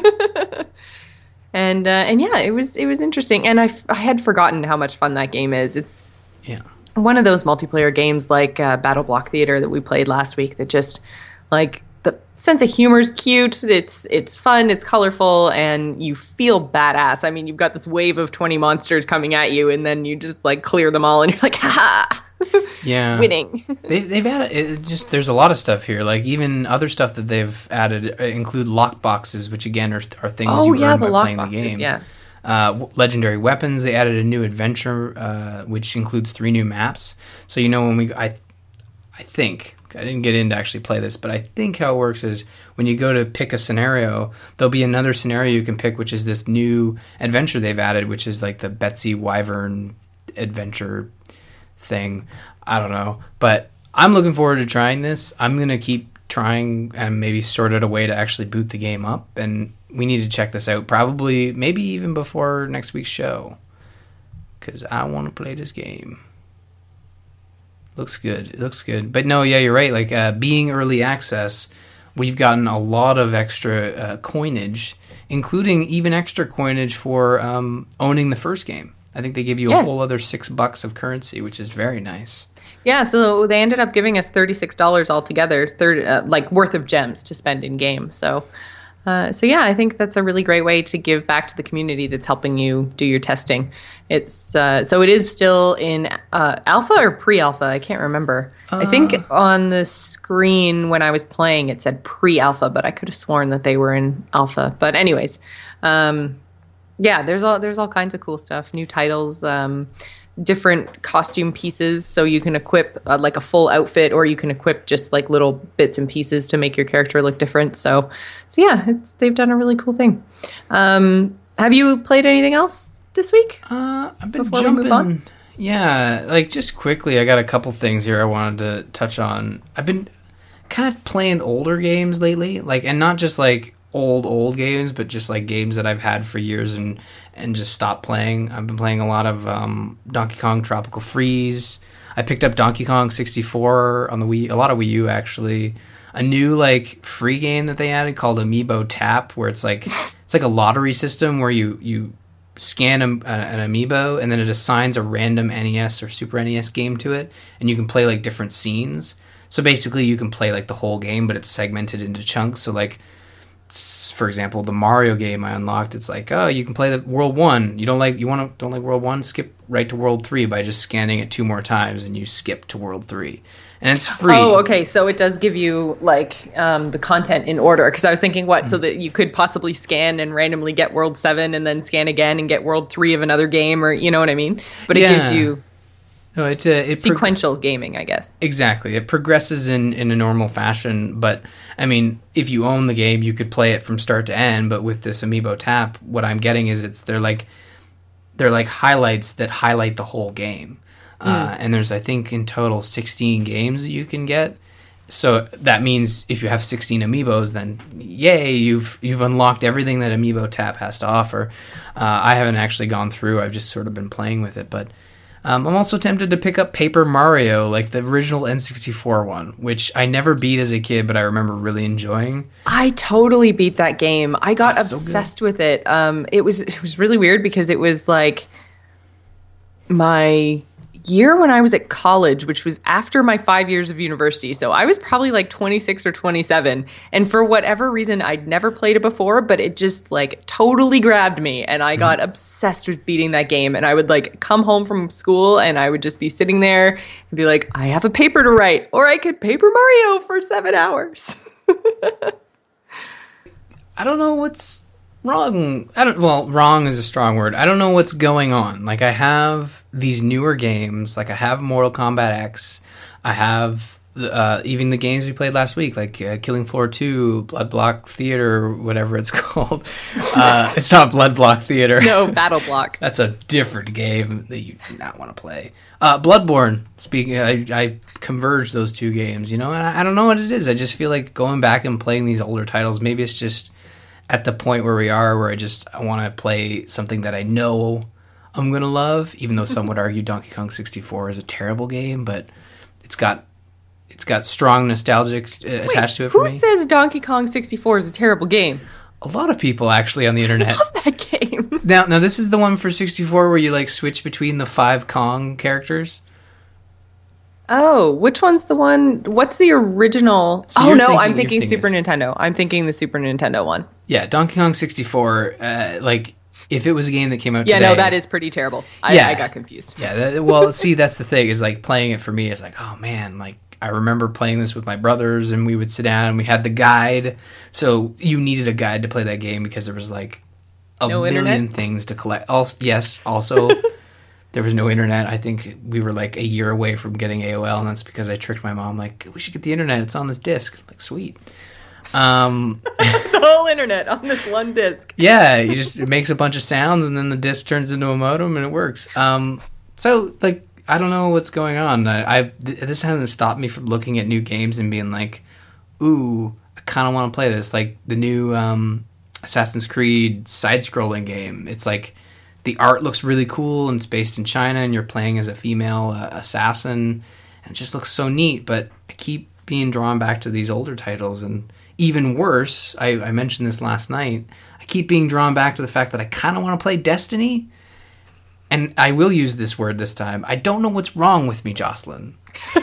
and, uh, and yeah, it was, it was interesting. And I, f- I had forgotten how much fun that game is. It's yeah. one of those multiplayer games like, uh, Battle Block Theater that we played last week that just, like, the sense of humor is cute. It's, it's fun. It's colorful, and you feel badass. I mean, you've got this wave of twenty monsters coming at you, and then you just like clear them all, and you're like, ha ha. Yeah, winning. they, they've added it just. There's a lot of stuff here. Like, even other stuff that they've added uh, include lock boxes, which again are are things oh, you yeah, earn the by lock playing boxes, the game. Yeah. Uh, legendary weapons. They added a new adventure, uh, which includes three new maps. So you know when we, I, I think I didn't get in to actually play this, but I think how it works is when you go to pick a scenario, there'll be another scenario you can pick, which is this new adventure they've added, which is like the Betsy Wyvern adventure thing. I don't know, but I'm looking forward to trying this. I'm going to keep trying and maybe sort out a way to actually boot the game up, and we need to check this out probably maybe even before next week's show, because I want to play this game. Looks good. It looks good. But no, yeah, you're right. Like, uh, being early access we've gotten a lot of extra uh, coinage, including even extra coinage for um, owning the first game. I think they give you a Yes. whole other six bucks of currency, which is very nice. Yeah, so they ended up giving us thirty-six dollars altogether, third, uh, like worth of gems to spend in game. So, uh, so yeah, I think that's a really great way to give back to the community that's helping you do your testing. It's uh, so it is still in uh, alpha or pre-alpha. I can't remember. Uh, I think on the screen when I was playing, it said pre-alpha, but I could have sworn that they were in alpha. But anyways, um, yeah, there's all there's all kinds of cool stuff, new titles. Um, different costume pieces, so you can equip uh, like a full outfit, or you can equip just like little bits and pieces to make your character look different. So, so yeah, it's they've done a really cool thing. Um, have you played anything else this week? Uh, I've been Before we move jumping. on? Yeah, like just quickly, I got a couple things here I wanted to touch on. I've been kind of playing older games lately, like, and not just like old old games, but just like games that I've had for years and and just stopped playing. I've been playing a lot of um, Donkey Kong Tropical Freeze. I picked up Donkey Kong sixty-four on the Wii, a lot of Wii U actually. A new like free game that they added called Amiibo Tap, where it's like it's like a lottery system where you you scan a, an amiibo and then it assigns a random N E S or Super N E S game to it, and you can play like different scenes. So basically, you can play like the whole game, but it's segmented into chunks. So like, for example, the Mario game I unlocked, it's like, oh, you can play the World One. You don't like you want to don't like World One, skip right to World Three by just scanning it two more times, and you skip to World Three, and it's free. Oh, okay. So it does give you like um, the content in order. Because I was thinking, what, mm-hmm. so that you could possibly scan and randomly get World Seven, and then scan again and get World Three of another game, or you know what I mean? But it yeah. gives you. No, it's a it sequential prog- gaming, I guess. Exactly. It progresses in, in a normal fashion, but I mean, if you own the game, you could play it from start to end, but with this Amiibo Tap, what I'm getting is it's they're like they're like highlights that highlight the whole game. Mm. Uh, and there's I think in total sixteen games that you can get. So that means if you have sixteen amiibos, then yay, you've you've unlocked everything that Amiibo Tap has to offer. Uh, I haven't actually gone through. I've just sort of been playing with it, but Um, I'm also tempted to pick up Paper Mario, like the original N sixty-four one, which I never beat as a kid, but I remember really enjoying. I totally beat that game. I got That's obsessed so with it. Um, it was it was really weird because it was like my year when I was at college, which was after my five years of university. So I was probably like twenty-six or twenty-seven. And for whatever reason, I'd never played it before, but it just like totally grabbed me. And I got mm-hmm. obsessed with beating that game. And I would like come home from school and I would just be sitting there and be like, I have a paper to write, or I could Paper Mario for seven hours. I don't know what's wrong. I don't. Well, wrong is a strong word. I don't know what's going on. Like, I have these newer games. Like, I have Mortal Kombat X. I have uh, even the games we played last week, like uh, Killing Floor two, Blood Block Theater, whatever it's called. Uh, it's not Blood Block Theater. No, Battle Block. That's a different game that you do not want to play. Uh, Bloodborne. Speaking, I, I converged those two games. You know, and I, I don't know what it is. I just feel like going back and playing these older titles. Maybe it's just at the point where we are, where I just I want to play something that I know I'm going to love, even though some would argue Donkey Kong sixty-four is a terrible game, but it's got it's got strong nostalgic uh, Wait, attached to it for who me. Who says Donkey Kong sixty-four is a terrible game? A lot of people, actually, on the internet. I love that game. Now, now this is the one for sixty-four where you like switch between the five Kong characters. Oh, which one's the one? What's the original? So oh, no, thinking, I'm thinking Super is, Nintendo. I'm thinking the Super Nintendo one. Yeah, Donkey Kong sixty-four, uh, like, if it was a game that came out yeah, today... Yeah, no, that is pretty terrible. I, yeah, I got confused. Yeah, that, well, see, that's the thing, is, like, playing it for me is like, oh, man, like, I remember playing this with my brothers, and we would sit down, and we had the guide, so you needed a guide to play that game because there was, like, a no million internet? things to collect. Also, yes, also... There was no internet. I think we were like a year away from getting A O L, and that's because I tricked my mom. Like, we should get the internet. It's on this disc. Like, sweet. Um, the whole internet on this one disc. Yeah, you just it makes a bunch of sounds, and then the disc turns into a modem, and it works. Um, so, like, I don't know what's going on. I, I th- this hasn't stopped me from looking at new games and being like, "Ooh, I kind of want to play this." Like the new um, Assassin's Creed side-scrolling game. It's like, the art looks really cool, and it's based in China, and you're playing as a female uh, assassin, and it just looks so neat, but I keep being drawn back to these older titles, and even worse, I, I mentioned this last night, I keep being drawn back to the fact that I kind of want to play Destiny. And I will use this word this time. I don't know what's wrong with me, Jocelyn.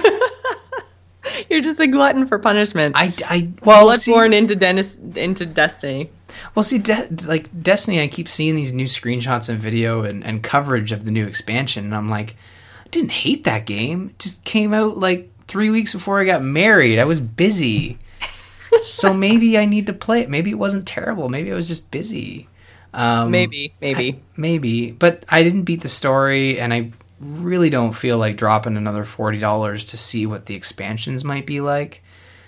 You're just a glutton for punishment. I, I well, Bloodborne into Dennis into Destiny. Well, see, De- like Destiny, I keep seeing these new screenshots and video and, and coverage of the new expansion, and I'm like, I didn't hate that game. It just came out like three weeks before I got married. I was busy, so maybe I need to play it. Maybe it wasn't terrible. Maybe I was just busy. Um, maybe, maybe, I, maybe. But I didn't beat the story, and I really don't feel like dropping another forty dollars to see what the expansions might be like.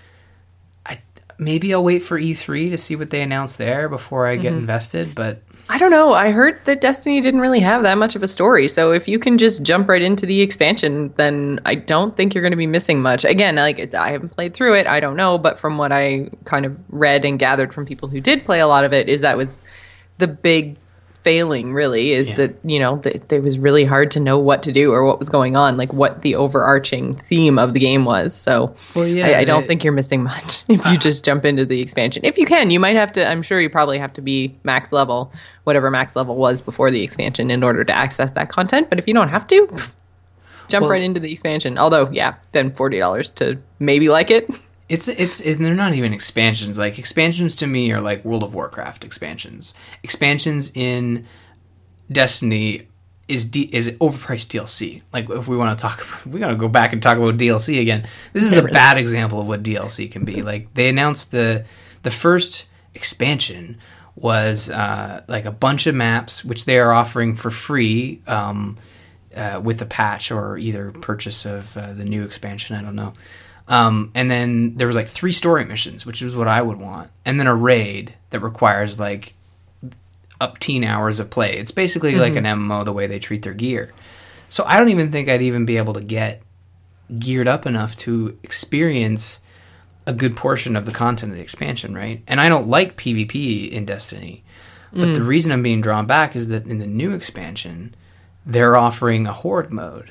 I maybe I'll wait for E three to see what they announce there before I get mm-hmm. invested, but I don't know. I heard that Destiny didn't really have that much of a story, so if you can just jump right into the expansion, then I don't think you're going to be missing much. Again, like it's, I haven't played through it, I don't know, but from what I kind of read and gathered from people who did play a lot of it, is that was the big failing, really, is yeah. that, you know, that it was really hard to know what to do or what was going on, like what the overarching theme of the game was. So well, yeah, I, I don't it, think you're missing much if you uh, just jump into the expansion. If you can, you might have to, I'm sure you probably have to be max level, whatever max level was before the expansion in order to access that content. But if you don't have to, pff, jump well, right into the expansion. Although, yeah, then forty dollars to maybe like it. It's it's and they're not even expansions. Like expansions to me are like World of Warcraft expansions. Expansions in Destiny is D, is overpriced D L C. Like if we want to talk, we gotta go back and talk about D L C again. This is a bad example of what D L C can be. Like they announced the the first expansion was uh, like a bunch of maps which they are offering for free um, uh, with a patch or either purchase of uh, the new expansion. I don't know. Um, and then there was like three story missions, which is what I would want. And then a raid that requires like up teen hours of play. It's basically mm-hmm. like an M M O the way they treat their gear. So I don't even think I'd even be able to get geared up enough to experience a good portion of the content of the expansion, right? And I don't like PvP in Destiny. But mm. the reason I'm being drawn back is that in the new expansion, they're offering a horde mode.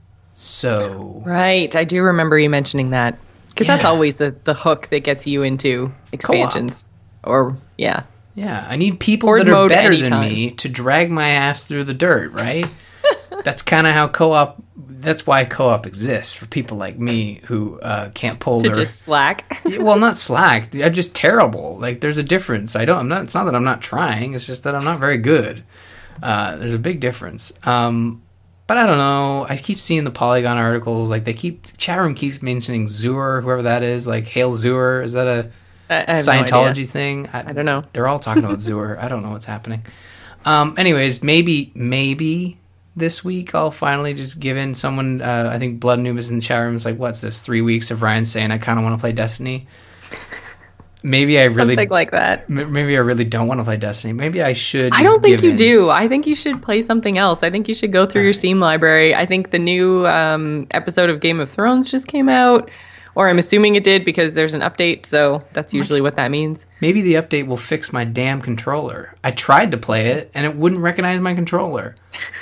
So right, I do remember you mentioning that because yeah. that's always the, the hook that gets you into expansions. Co-op. Or yeah, yeah. I need people Horde that are better anytime. than me to drag my ass through the dirt. Right. That's kind of how co-op. That's why co-op exists for people like me who uh, can't pull to their just slack. Well, not slack. I'm just terrible. Like there's a difference. I don't. I'm not. It's not that I'm not trying. It's just that I'm not very good. Uh, there's a big difference. Um, But I don't know. I keep seeing the Polygon articles. Like they keep chat room keeps mentioning Zur, whoever that is. Like Hail Zur. Is that a I, I Scientology no thing? I, I don't know. They're all talking about Zur. I don't know what's happening. Um. Anyways, maybe maybe this week I'll finally just give in. Someone. Uh, I think Blood Noob is in the chat room. Is like, what's this? Three weeks of Ryan saying I kind of want to play Destiny. Maybe I really something like that. Maybe I really don't want to play Destiny. Maybe I should. I don't think you in. do. I think you should play something else. I think you should go through All your right. Steam library. I think the new um, episode of Game of Thrones just came out, or I'm assuming it did because there's an update. So that's usually what that means. Maybe the update will fix my damn controller. I tried to play it and it wouldn't recognize my controller.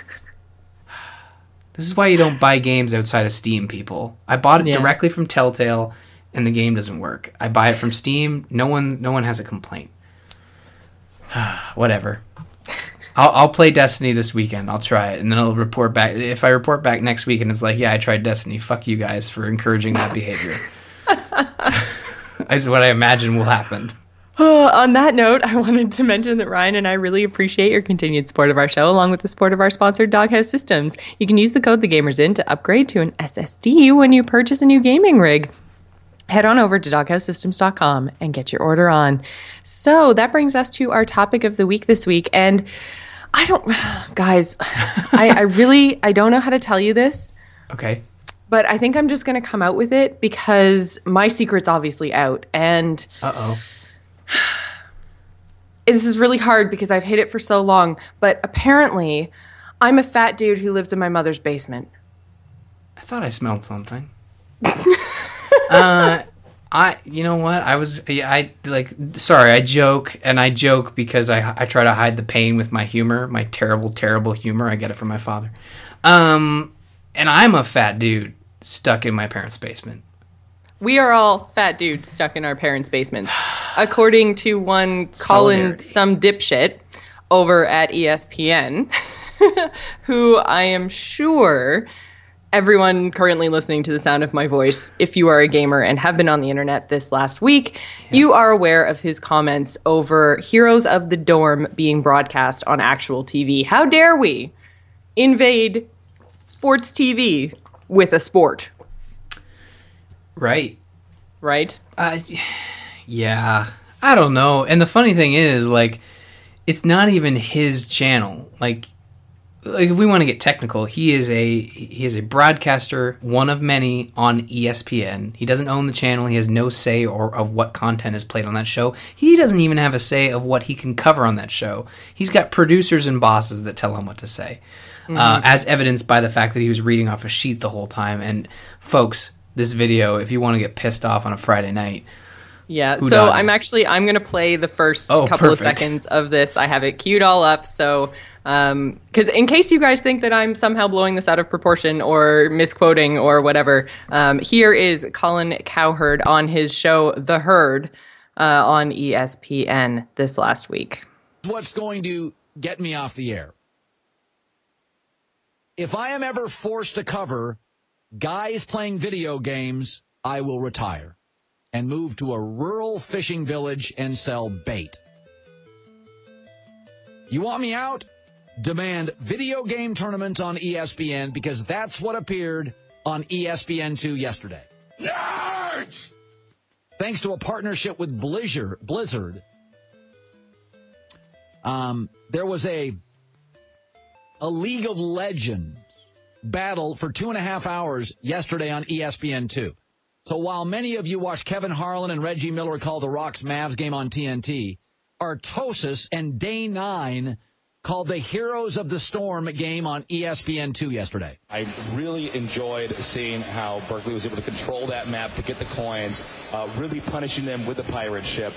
This is why you don't buy games outside of Steam, people. I bought it yeah. directly from Telltale. And the game doesn't work. I buy it from Steam. No one, no one has a complaint. Whatever. I'll, I'll play Destiny this weekend. I'll try it, and then I'll report back. If I report back next week and it's like, yeah, I tried Destiny. Fuck you guys for encouraging that behavior. That's what I imagine will happen. Uh, on that note, I wanted to mention that Ryan and I really appreciate your continued support of our show, along with the support of our sponsor, Doghouse Systems. You can use the code TheGamersIn to upgrade to an S S D when you purchase a new gaming rig. Head on over to doghouse systems dot com and get your order on. So that brings us to our topic of the week this week. And I don't, guys, I, I really, I don't know how to tell you this. Okay. But I think I'm just going to come out with it because my secret's obviously out. And uh-oh. This is really hard because I've hid it for so long. But apparently, I'm a fat dude who lives in my mother's basement. I thought I smelled something. uh, I, you know what? I was, I like, sorry, I joke, and I joke because I, I try to hide the pain with my humor, my terrible, terrible humor. I get it from my father. Um, and I'm a fat dude stuck in my parents' basement. We are all fat dudes stuck in our parents' basements. according to one Colin some dipshit over at E S P N, who I am sure everyone currently listening to the sound of my voice, if you are a gamer and have been on the internet this last week, yeah. you are aware of his comments over Heroes of the Dorm being broadcast on actual T V. How dare we invade sports T V with a sport? Right. Right? Uh, yeah. I don't know. And the funny thing is, like, it's not even his channel. Like, like if we want to get technical, he is a he is a broadcaster, one of many on E S P N. He doesn't own the channel. He has no say or of what content is played on that show. He doesn't even have a say of what he can cover on that show. He's got producers and bosses that tell him what to say, mm-hmm. uh, as evidenced by the fact that he was reading off a sheet the whole time. And folks, this video, if you want to get pissed off on a Friday night. Yeah, so I'm actually, I'm going to play the first oh, couple perfect. of seconds of this. I have it queued all up, so, um, because in case you guys think that I'm somehow blowing this out of proportion or misquoting or whatever, um, here is Colin Cowherd on his show, The Herd, uh, on E S P N this last week. What's going to get me off the air? If I am ever forced to cover guys playing video games, I will retire and move to a rural fishing village and sell bait. You want me out? Demand video game tournaments on E S P N because that's what appeared on E S P N two yesterday. Nerds! Thanks to a partnership with Blizzard, Blizzard um, there was a, a League of Legends battle for two and a half hours yesterday on E S P N two. So while many of you watched Kevin Harlan and Reggie Miller call the Rock's Mavs game on T N T, Artosis and Day nine called the Heroes of the Storm game on E S P N two yesterday. I really enjoyed seeing how Berkeley was able to control that map to get the coins, uh, really punishing them with the pirate ship.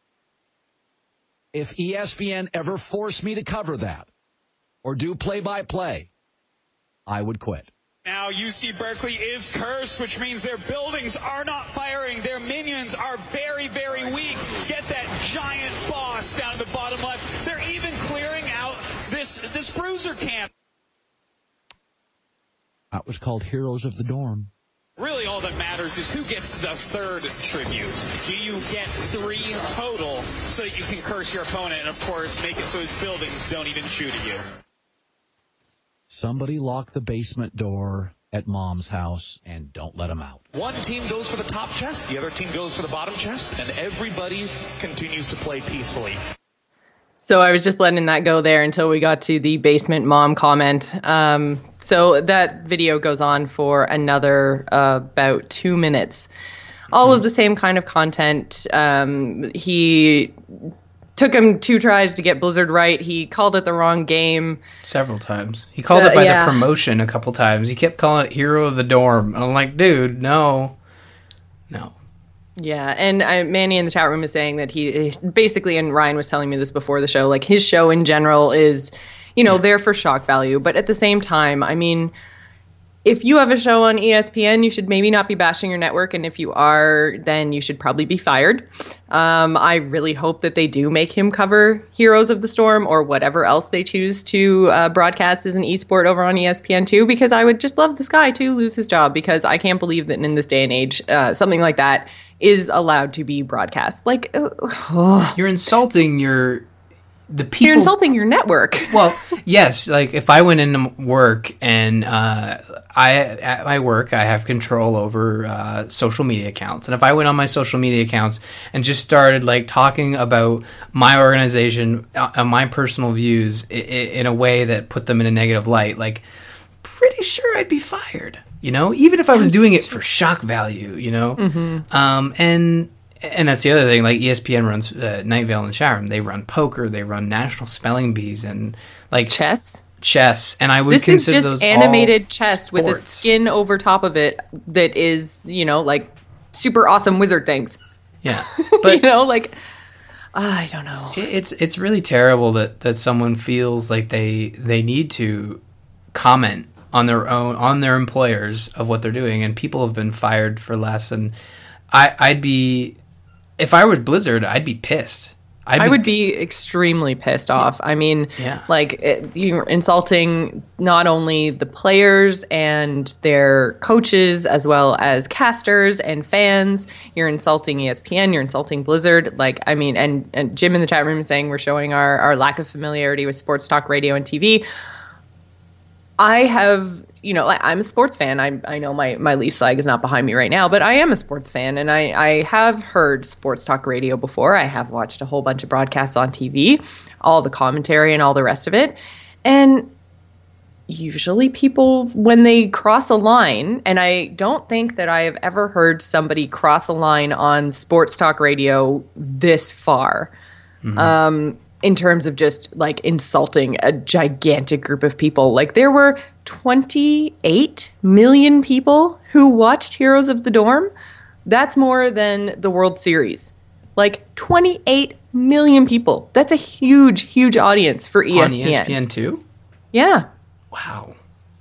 If E S P N ever forced me to cover that or do play-by-play, I would quit. Now U C Berkeley is cursed, which means their buildings are not firing. Their minions are very, very weak. Get that giant boss down at the bottom left. They're even clearing out this this bruiser camp. That was called Heroes of the Dorm. Really all that matters is who gets the third tribute. Do you get three total so that you can curse your opponent and, of course, make it so his buildings don't even shoot at you? Somebody lock the basement door at Mom's house and don't let them out. One team goes for the top chest, the other team goes for the bottom chest, and everybody continues to play peacefully. So I was just letting that go there until we got to the basement mom comment. Um, so that video goes on for another uh, about two minutes. All mm-hmm. of the same kind of content. Um, he... Took him two tries to get Blizzard right. He called it the wrong game. Several times. He called so, it by yeah. the promotion a couple times. He kept calling it Hero of the Dorm. And I'm like, dude, no. No. Yeah, and I, Manny in the chat room is saying that he basically, and Ryan was telling me this before the show, like his show in general is, you know, yeah. there for shock value. But at the same time, I mean, if you have a show on E S P N, you should maybe not be bashing your network. And if you are, then you should probably be fired. Um, I really hope that they do make him cover Heroes of the Storm or whatever else they choose to uh, broadcast as an esport over on E S P N two, because I would just love this guy to lose his job, because I can't believe that in this day and age, uh, something like that is allowed to be broadcast. Like, uh, you're insulting your... The people, you're insulting your network. Well, yes. Like if I went into work and uh, I at my work I have control over uh, social media accounts, and if I went on my social media accounts and just started like talking about my organization, uh, my personal views I- I- in a way that put them in a negative light, like pretty sure I'd be fired. You know, even if I was doing it for shock value. You know, mm-hmm. um, and. And that's the other thing, like E S P N runs uh, Night Vale and Chat Room. They run poker, they run National Spelling Bees, and like chess. Chess, and I would this consider is just those animated all chess sports. With a skin over top of it that is, you know, like super awesome wizard things. Yeah, but you know, like I don't know. It's it's really terrible that, that someone feels like they they need to comment on their own on their employers of what they're doing, and people have been fired for less. And I I'd be. if I was Blizzard, I'd be pissed. I'd be, I would be extremely pissed off. I mean, Yeah. like it, you're insulting not only the players and their coaches as well as casters and fans. You're insulting E S P N. You're insulting Blizzard. Like, I mean, and, and Jim in the chat room is saying we're showing our, our lack of familiarity with sports talk radio and T V. I have, you know, I'm a sports fan. I I know my, my Leafs flag is not behind me right now, but I am a sports fan, and I, I have heard sports talk radio before. I have watched a whole bunch of broadcasts on T V, all the commentary and all the rest of it. And usually people, when they cross a line, and I don't think that I have ever heard somebody cross a line on sports talk radio this far. Mm-hmm. Um in terms of just like insulting a gigantic group of people. Like there were twenty-eight million people who watched Heroes of the Dorm. That's more than the World Series. Like twenty-eight million people. That's a huge, huge audience for E S P N. On E S P N too? Yeah. Wow.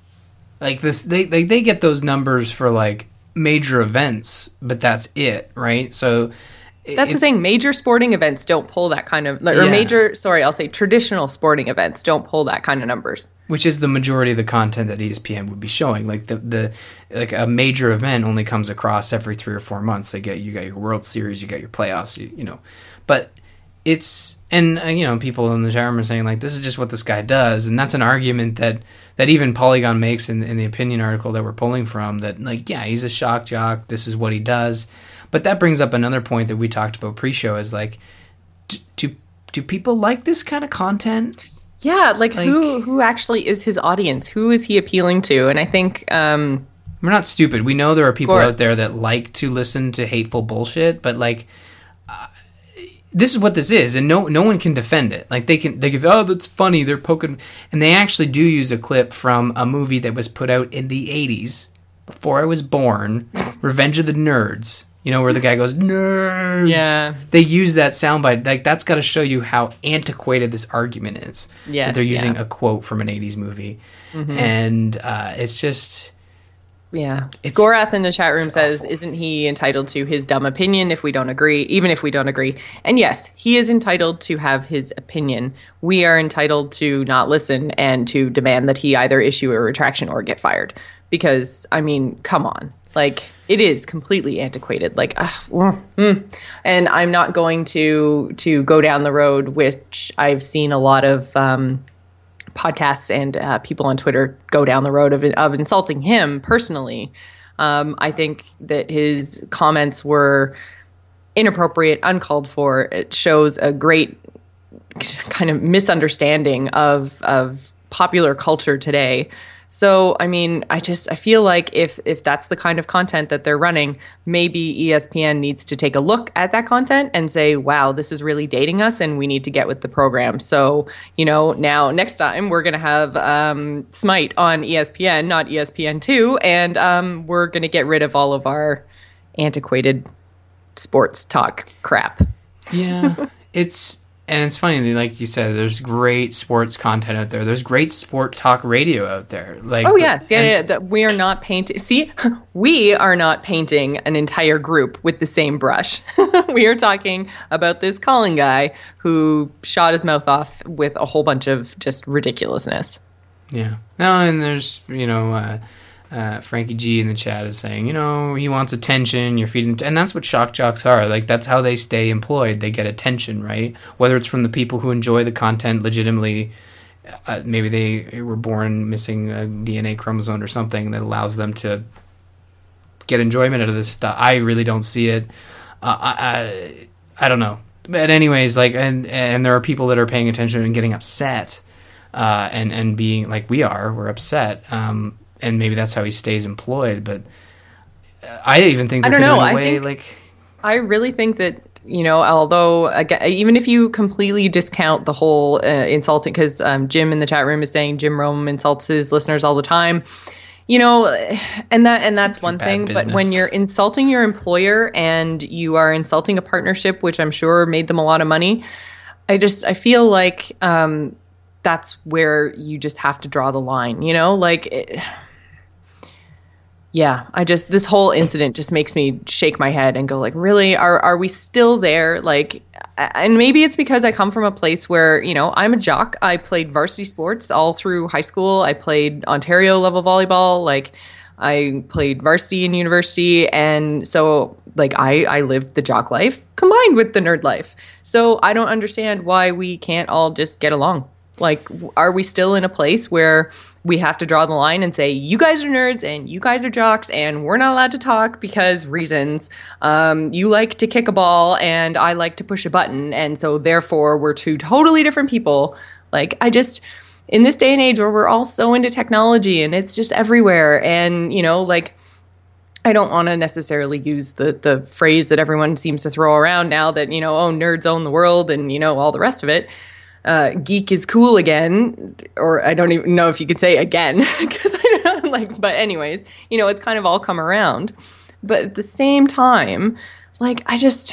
Like this, they, they, they get those numbers for like major events, but that's it, right? So That's the thing. Major sporting events don't pull that kind of, or Yeah. major, sorry, I'll say traditional sporting events don't pull that kind of numbers. Which is the majority of the content that E S P N would be showing. Like the, the like a major event only comes across every three or four months. They get you got your World Series, you got your playoffs, you, you know. But it's and uh, you know, people in the chat room are saying like this is just what this guy does, and that's an argument that that even Polygon makes in, in the opinion article that we're pulling from. That like yeah, he's a shock jock. This is what he does. But that brings up another point that we talked about pre-show is like, do do, do people like this kind of content? Yeah, like, Like- who who actually is his audience? Who is he appealing to? And I think um, We're not stupid. We know there are people Or- out there that like to listen to hateful bullshit, but like, uh, this is what this is, and no no one can defend it. Like they can they give oh that's funny, they're poking, and they actually do use a clip from a movie that was put out in the eighties before I was born, Revenge of the Nerds. You know, where the guy goes, nerds. Yeah. They use that soundbite. Like, that's got to show you how antiquated this argument is. Yes, That they're using yeah. a quote from an eighties movie. Mm-hmm. And uh, it's just... Yeah. It's- Gorath in the chat room it's says, awful. isn't he entitled to his dumb opinion if we don't agree, even if we don't agree? And yes, he is entitled to have his opinion. We are entitled to not listen and to demand that he either issue a retraction or get fired. Because, I mean, come on. Like, it is completely antiquated. Like, ugh, mm, mm. And I'm not going to to go down the road, which I've seen a lot of um, podcasts and uh, people on Twitter go down the road of, of insulting him personally. Um, I think that his comments were inappropriate, uncalled for. It shows a great kind of misunderstanding of of popular culture today. So, I mean, I just I feel like if if that's the kind of content that they're running, maybe E S P N needs to take a look at that content and say, wow, this is really dating us and we need to get with the program. So, you know, now next time we're going to have um, Smite on E S P N, not E S P N two, and um, we're going to get rid of all of our antiquated sports talk crap. Yeah, it's... And it's funny, like you said, there's great sports content out there. There's great sport talk radio out there. Like, Oh yes, yeah, and- yeah. That we are not painting. See, we are not painting an entire group with the same brush. We are talking about this Colin guy who shot his mouth off with a whole bunch of just ridiculousness. Yeah. No, and there's, you know, uh, uh, Frankie G in the chat is saying, you know, he wants attention, you're feeding... And that's what shock jocks are. Like, that's how they stay employed. They get attention, right? Whether it's from the people who enjoy the content legitimately. Uh, maybe they were born missing a D N A chromosome or something that allows them to get enjoyment out of this stuff. I really don't see it. Uh, I, I I don't know. But anyways, like, and and there are people that are paying attention and getting upset, uh, and and being like we are, we're upset, um, and maybe that's how he stays employed. But I even think I there don't could know. have been a I way, think- like, I really think that, you know, although again, even if you completely discount the whole uh, insulting, because um, Jim in the chat room is saying Jim Rome insults his listeners all the time, you know, and that and that's one bad thing. But business. when you're insulting your employer and you are insulting a partnership, which I'm sure made them a lot of money, I just I feel like um, that's where you just have to draw the line. You know, like. It, Yeah, I just this whole incident just makes me shake my head and go like, really? Are are we still there? Like, and maybe it's because I come from a place where, you know, I'm a jock. I played varsity sports all through high school. I played Ontario level volleyball. Like, I played varsity in university, and so like I I lived the jock life combined with the nerd life. So I don't understand why we can't all just get along. Like, are we still in a place where we have to draw the line and say, you guys are nerds and you guys are jocks and we're not allowed to talk because reasons. Um, you like to kick a ball and I like to push a button. And so therefore we're two totally different people. Like, I just, in this day and age where we're all so into technology and it's just everywhere. And, you know, like, I don't want to necessarily use the the phrase that everyone seems to throw around now that, you know, oh, nerds own the world and, you know, all the rest of it. Uh, geek is cool again, or I don't even know if you could say again, because I don't know, like, but anyways, you know, it's kind of all come around. But at the same time, like, I just,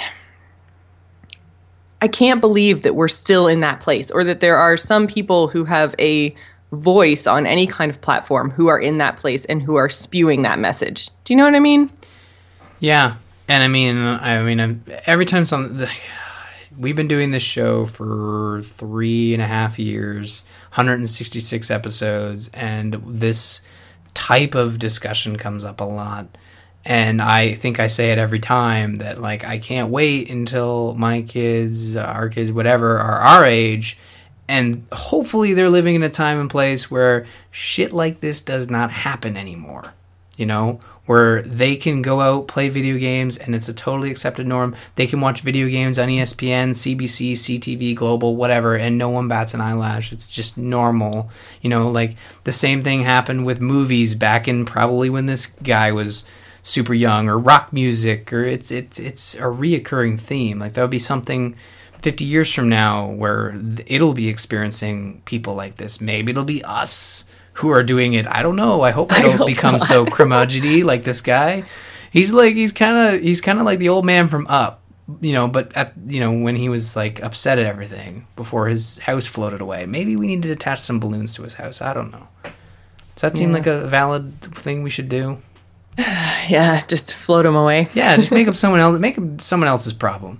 I can't believe that we're still in that place, or that there are some people who have a voice on any kind of platform who are in that place and who are spewing that message. Do you know what I mean? Yeah. And I mean, I mean, every time some, we've been doing this show for three and a half years, one hundred sixty-six episodes, and this type of discussion comes up a lot. And I think I say it every time that, like, I can't wait until my kids, our kids, whatever, are our age, and hopefully they're living in a time and place where shit like this does not happen anymore, you know? Where they can go out, play video games, and it's a totally accepted norm. They can watch video games on E S P N, C B C, C T V, Global, whatever, and no one bats an eyelash. It's just normal. You know, like, the same thing happened with movies back in probably when this guy was super young, or rock music, or it's it's it's a reoccurring theme. Like, that would be something fifty years from now where it'll be experiencing people like this. Maybe it'll be us who are doing it. I don't know. I hope I don't I become not. so curmudgeony like this guy. He's like, he's kind of, he's kind of like the old man from Up, you know, but at, you know, when he was like upset at everything before his house floated away. Maybe we need to attach some balloons to his house. I don't know. Does that seem yeah. like a valid thing we should do? Yeah. Just float him away. Yeah. Just make him someone else, make him someone else's problem.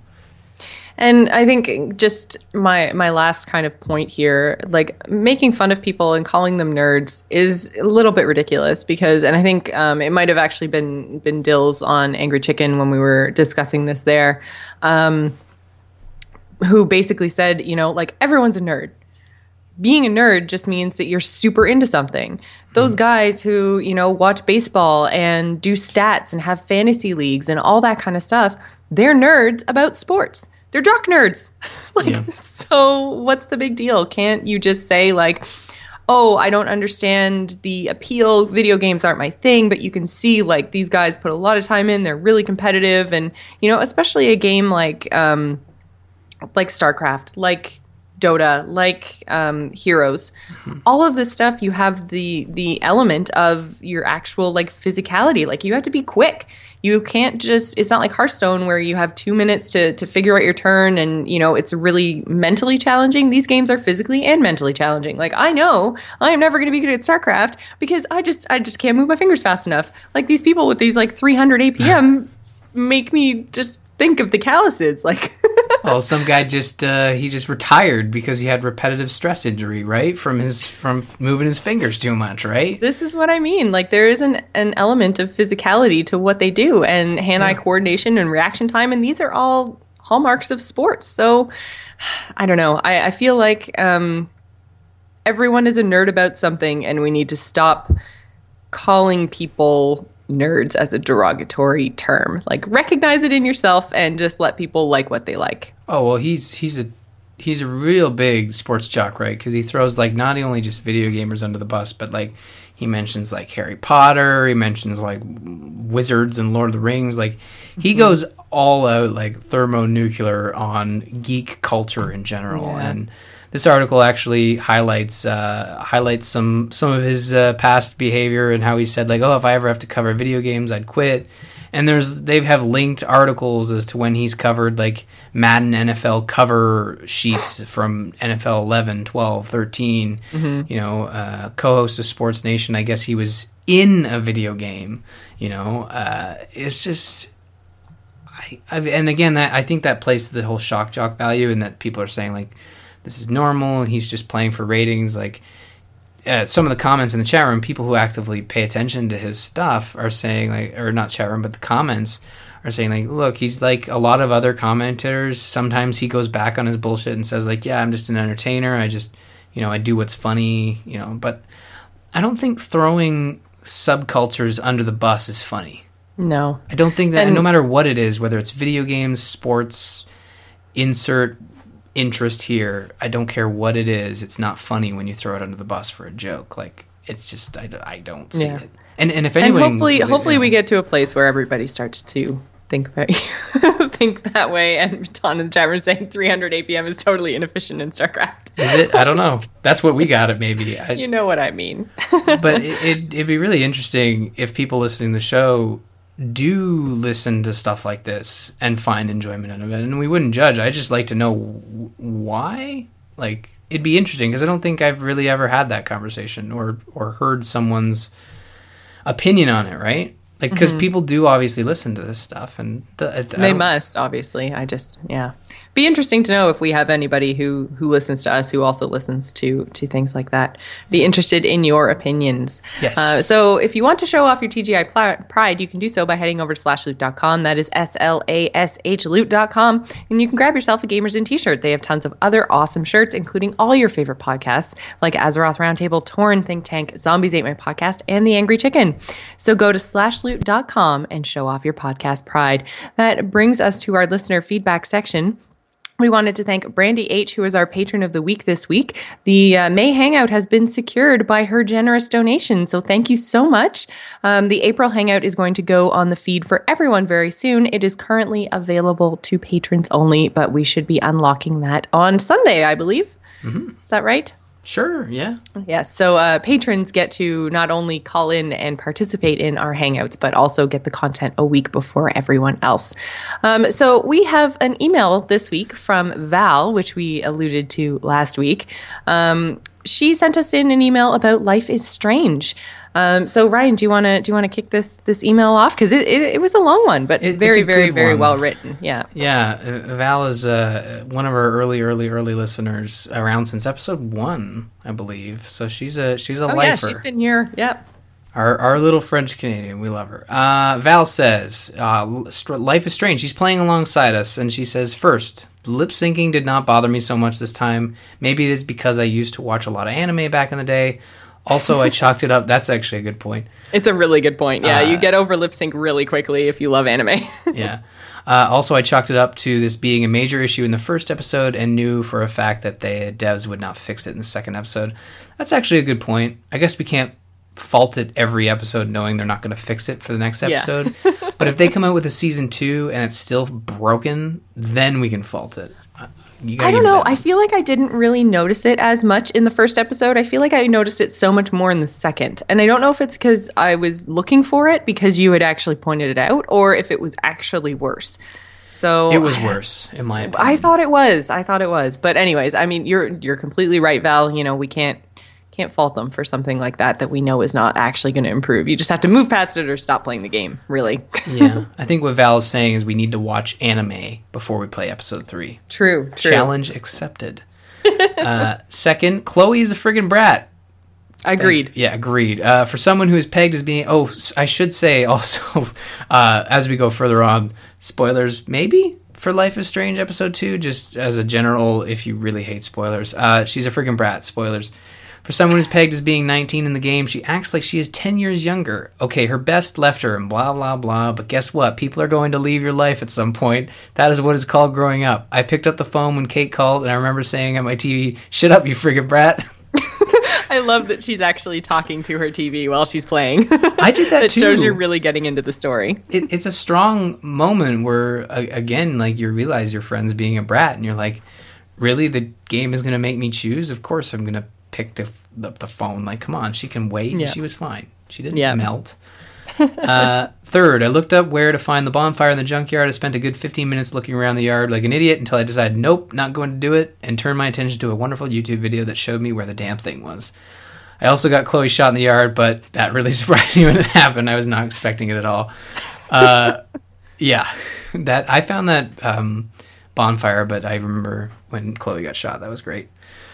And I think just my my last kind of point here, like, making fun of people and calling them nerds is a little bit ridiculous because, and I think um, it might have actually been been Dills on Angry Chicken when we were discussing this there, um, who basically said, you know, like, everyone's a nerd. Being a nerd just means that you're super into something. Those guys who, you know, watch baseball and do stats and have fantasy leagues and all that kind of stuff, they're nerds about sports. They're jock nerds. like, yeah. So what's the big deal? Can't you just say, like, oh, I don't understand the appeal. Video games aren't my thing, but you can see, like, these guys put a lot of time in. They're really competitive. And, you know, especially a game like, um, like StarCraft, like Dota, like um, Heroes, mm-hmm. all of this stuff, you have the the element of your actual, like, physicality. Like, you have to be quick. You can't just, it's not like Hearthstone where you have two minutes to, to figure out your turn and, you know, it's really mentally challenging. These games are physically and mentally challenging. Like, I know I am never going to be good at StarCraft because I just, I just can't move my fingers fast enough. Like, these people with these, like, three hundred A P M make me just think of the calluses. Like, well, some guy just, uh, he just retired because he had repetitive stress injury, right? From his, from moving his fingers too much, right? This is what I mean. Like, there is an, an element of physicality to what they do and hand-eye yeah. coordination and reaction time. And these are all hallmarks of sports. So I don't know. I, I feel like um, everyone is a nerd about something and we need to stop calling people nerds as a derogatory term. Like, recognize it in yourself and just let people like what they like. Oh, well, he's he's a he's a real big sports jock, right? Because he throws, like, not only just video gamers under the bus, but, like, he mentions, like, Harry Potter, he mentions, like, Wizards and Lord of the Rings. Like, he mm-hmm. goes all out, like, thermonuclear on geek culture in general. Yeah. And this article actually highlights uh, highlights some some of his uh, past behavior and how he said, like, oh, if I ever have to cover video games, I'd quit. And there's they have linked articles as to when he's covered like Madden N F L cover sheets from N F L eleven, twelve, thirteen. Mm-hmm. You know, uh, co-host of Sports Nation. I guess he was in a video game. You know, uh, it's just. I, I've, and again, that I think that plays to the whole shock jock value, and that people are saying like, this is normal. He's just playing for ratings. Like uh, some of the comments in the chat room, people who actively pay attention to his stuff are saying like, or not chat room, but the comments are saying like, look, he's like a lot of other commenters. Sometimes he goes back on his bullshit and says like, yeah, I'm just an entertainer. I just, you know, I do what's funny, you know. But I don't think throwing subcultures under the bus is funny. No. I don't think that, and and no matter what it is, whether it's video games, sports, insert interest here, I don't care what it is, it's not funny when you throw it under the bus for a joke. Like, it's just, I, I don't see yeah. it. And and if anyone... And hopefully, hopefully you know, we get to a place where everybody starts to think about think that way. And Don in the chat room saying three hundred A P M is totally inefficient in StarCraft. Is it? I don't know. That's what we got it, maybe. I, you know what I mean. But it, it, it'd be really interesting if people listening to the show do listen to stuff like this and find enjoyment in it, and we wouldn't judge. I just like to know why. Like, it'd be interesting because I don't think I've really ever had that conversation or or heard someone's opinion on it, right? Like, because mm-hmm. people do obviously listen to this stuff, and the, I, they I must obviously. I just yeah, be interesting to know if we have anybody who who listens to us who also listens to to things like that. Be interested in your opinions. Yes. Uh, so if you want to show off your T G I pl- pride, you can do so by heading over to slash loot dot com. That is S L A S H loot dot com, and you can grab yourself a Gamers Inn t-shirt. They have tons of other awesome shirts, including all your favorite podcasts like Azeroth Roundtable, Torn, Think Tank, Zombies Ate My Podcast, and The Angry Chicken. So go to slash loot dot com and show off your podcast pride. That brings us to our listener feedback section. We wanted to thank Brandy H, who is our patron of the week this week. The uh, May Hangout has been secured by her generous donation, so thank you so much. Um, the April Hangout is going to go on the feed for everyone very soon. It is currently available to patrons only, but we should be unlocking that on Sunday, I believe. Mm-hmm. Is that right? Sure, yeah. Yes, so uh, patrons get to not only call in and participate in our Hangouts, but also get the content a week before everyone else. Um, so we have an email this week from Val, which we alluded to last week. Um, she sent us in an email about Life is Strange. Um, so Ryan, do you want to do you want to kick this this email off? Because it, it it was a long one, but it, very very very one. well written. Yeah, yeah. Uh, Val is uh, one of our early early early listeners, around since episode one, I believe. So she's a she's a oh, lifer. Yeah, she's been here. Yep. Our our little French Canadian, we love her. Uh, Val says, uh, "Life is Strange." She's playing alongside us, and she says, first, lip syncing did not bother me so much this time. Maybe it is because I used to watch a lot of anime back in the day. Also, I chalked it up. That's actually a good point. It's a really good point. Yeah, uh, you get over lip sync really quickly if you love anime. Yeah. Uh, also, I chalked it up to this being a major issue in the first episode and knew for a fact that the devs would not fix it in the second episode. That's actually a good point. I guess we can't fault it every episode knowing they're not going to fix it for the next episode. Yeah. But if they come out with a season two and it's still broken, then we can fault it. I don't know. I feel like I didn't really notice it as much in the first episode. I feel like I noticed it so much more in the second. And I don't know if it's because I was looking for it because you had actually pointed it out, or if it was actually worse. So it was worse, in my opinion. I thought it was. I thought it was. But anyways, I mean, you're you're completely right, Val. You know, we can't can't fault them for something like that that we know is not actually going to improve. You just have to move past it or stop playing the game, really. Yeah. I think what Val is saying is we need to watch anime before we play episode three. True, true. Challenge accepted. uh, second, Chloe is a friggin' brat. Agreed. Yeah, agreed. Uh, for someone who is pegged as being... Oh, I should say also, uh, as we go further on, spoilers maybe for Life is Strange episode two, just as a general, if you really hate spoilers. Uh, she's a friggin' brat, spoilers. For someone who's pegged as being nineteen in the game, she acts like she is ten years younger. Okay, her best left her and blah, blah, blah. But guess what? People are going to leave your life at some point. That is what is called growing up. I picked up the phone when Kate called, and I remember saying on my T V, shut up, you friggin' brat. I love that she's actually talking to her T V while she's playing. I did that, that too. It shows you're really getting into the story. It, it's a strong moment where, again, like you realize your friend's being a brat, and you're like, really? The game is going to make me choose? Of course I'm going to pick the, the, the phone. Like, come on, she can wait. Yeah. And she was fine. She didn't yeah. melt. Uh, third, I looked up where to find the bonfire in the junkyard. I spent a good fifteen minutes looking around the yard like an idiot until I decided, nope, not going to do it, and turned my attention to a wonderful YouTube video that showed me where the damn thing was. I also got Chloe shot in the yard, but that really surprised me when it happened. I was not expecting it at all. Uh, yeah, that I found that um, bonfire, but I remember when Chloe got shot. That was great.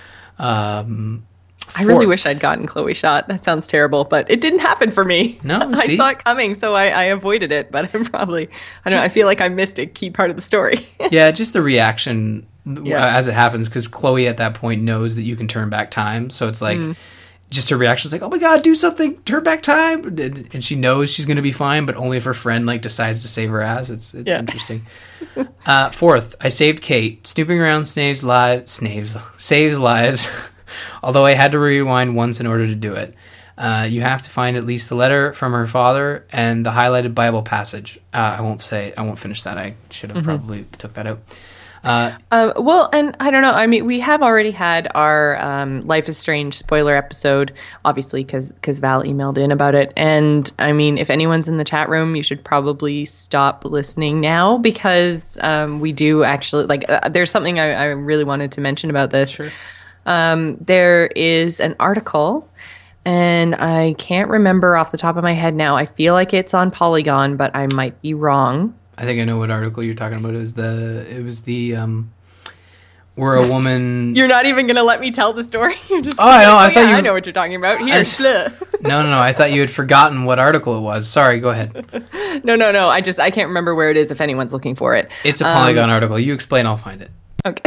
Um, I really wish I'd gotten Chloe shot. That sounds terrible, but it didn't happen for me. No, I see? saw it coming, so I, I avoided it. But I'm probably, I don't know. I feel like I missed a key part of the story. Yeah, just the reaction Yeah. as it happens, because Chloe at that point knows that you can turn back time. So it's like, mm. just her reaction is like, "Oh my god, do something! Turn back time!" And, and she knows she's going to be fine, but only if her friend like decides to save her ass. It's it's yeah. interesting. uh, fourth, I saved Kate. Snooping around Snave's lives, Snave's saves lives. Although I had to rewind once in order to do it. Uh, you have to find at least a letter from her father and the highlighted Bible passage. Uh, I won't say, I won't finish that. I should have mm-hmm. probably took that out. Uh, uh, well, and I don't know. I mean, we have already had our um, Life is Strange spoiler episode, obviously, because because Val emailed in about it. And I mean, if anyone's in the chat room, you should probably stop listening now, because um, we do actually, like, uh, there's something I, I really wanted to mention about this. Sure. Um, there is an article, and I can't remember off the top of my head now. I feel like it's on Polygon, but I might be wrong. I think I know what article you're talking about. It was the, it was the, um, where a woman... You're not even going to let me tell the story? You're just oh, I know. Like, I oh, thought yeah, you... I know what you're talking about. Here, just... no, no, no. I thought you had forgotten what article it was. Sorry, go ahead. no, no, no. I just, I can't remember where it is if anyone's looking for it. It's a Polygon um, article. You explain, I'll find it. Okay.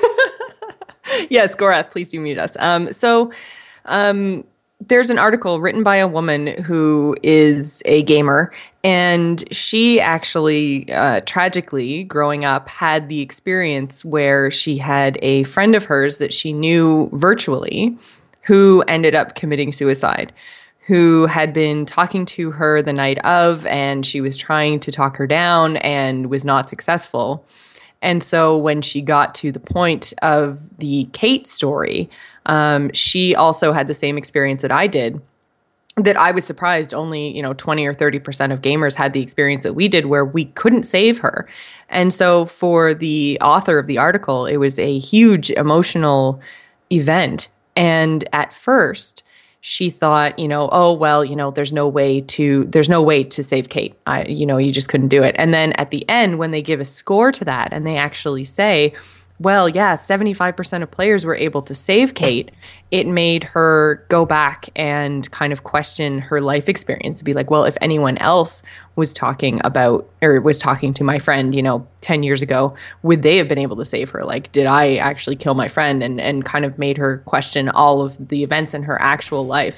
Yes, Gorath, please do mute us. Um, so um, there's an article written by a woman who is a gamer, and she actually, uh, tragically, growing up, had the experience where she had a friend of hers that she knew virtually who ended up committing suicide, who had been talking to her the night of, and she was trying to talk her down and was not successful. And so when she got to the point of the Kate story, um, she also had the same experience that I did, that I was surprised only, you know, twenty or thirty percent of gamers had the experience that we did, where we couldn't save her. And so for the author of the article, it was a huge emotional event. And at first, she thought, you know, oh, well, you know, there's no way to, there's no way to save Kate. I, you know, you just couldn't do it. And then at the end, when they give a score to that and they actually say, well, yeah, seventy-five percent of players were able to save Kate, it made her go back and kind of question her life experience, be like, well, if anyone else was talking about, or was talking to my friend, you know, ten years ago, would they have been able to save her? Like, did I actually kill my friend? And, and kind of made her question all of the events in her actual life.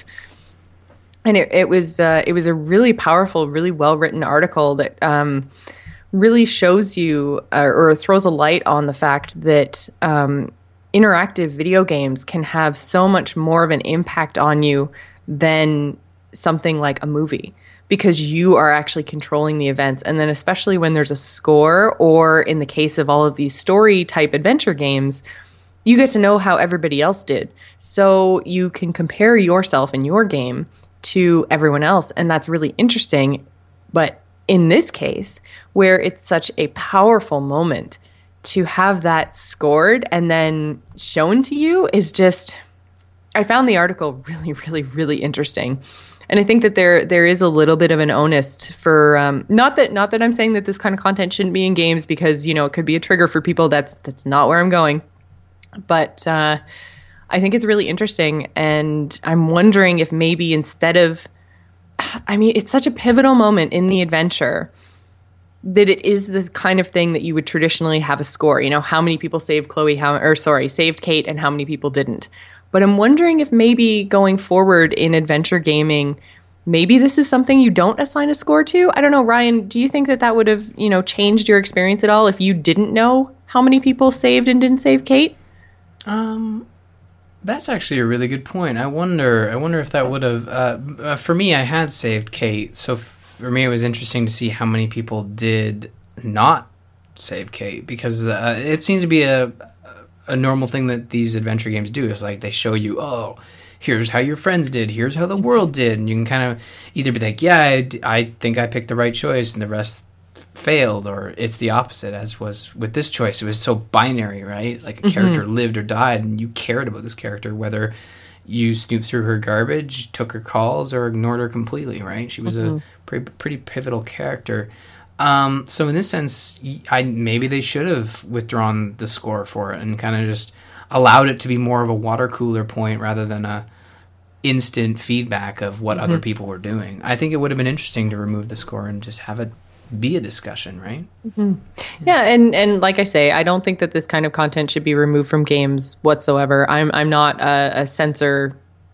And it, it was, uh, it was a really powerful, really well-written article that, um, really shows you uh, or throws a light on the fact that um, interactive video games can have so much more of an impact on you than something like a movie, because you are actually controlling the events. And then especially when there's a score, or in the case of all of these story type adventure games, you get to know how everybody else did. So you can compare yourself in your game to everyone else. And that's really interesting. But in this case, where it's such a powerful moment, to have that scored and then shown to you is just, I found the article really, really, really interesting. And I think that there there is a little bit of an onus for, um, not that not that I'm saying that this kind of content shouldn't be in games, because, you know, it could be a trigger for people. That's that's not where I'm going. But uh, I think it's really interesting. And I'm wondering if maybe instead of, I mean, it's such a pivotal moment in the adventure that it is the kind of thing that you would traditionally have a score. You know, how many people saved Chloe, how, or sorry, saved Kate, and how many people didn't. But I'm wondering if maybe going forward in adventure gaming, maybe this is something you don't assign a score to. I don't know, Ryan, do you think that that would have, you know, changed your experience at all if you didn't know how many people saved and didn't save Kate? Um... That's actually a really good point. I wonder. I wonder if that would have. Uh, uh, for me, I had saved Kate, so f- for me, it was interesting to see how many people did not save Kate, because uh, it seems to be a a normal thing that these adventure games do. Is like they show you, oh, here's how your friends did, here's how the world did, and you can kind of either be like, yeah, I, I think I picked the right choice and the rest failed, or it's the opposite, as was with this choice. It was so binary, right? Like a mm-hmm. character lived or died, and you cared about this character, whether you snooped through her garbage, took her calls, or ignored her completely, right? She was mm-hmm. a pretty, pretty pivotal character. Um, so in this sense, I maybe they should have withdrawn the score for it and kind of just allowed it to be more of a water cooler point rather than a instant feedback of what mm-hmm. other people were doing. I think it would have been interesting to remove the score and just have it be a discussion, right? Mm-hmm. Yeah, and and like I say, I don't think that this kind of content should be removed from games whatsoever. I'm I'm not a, a censor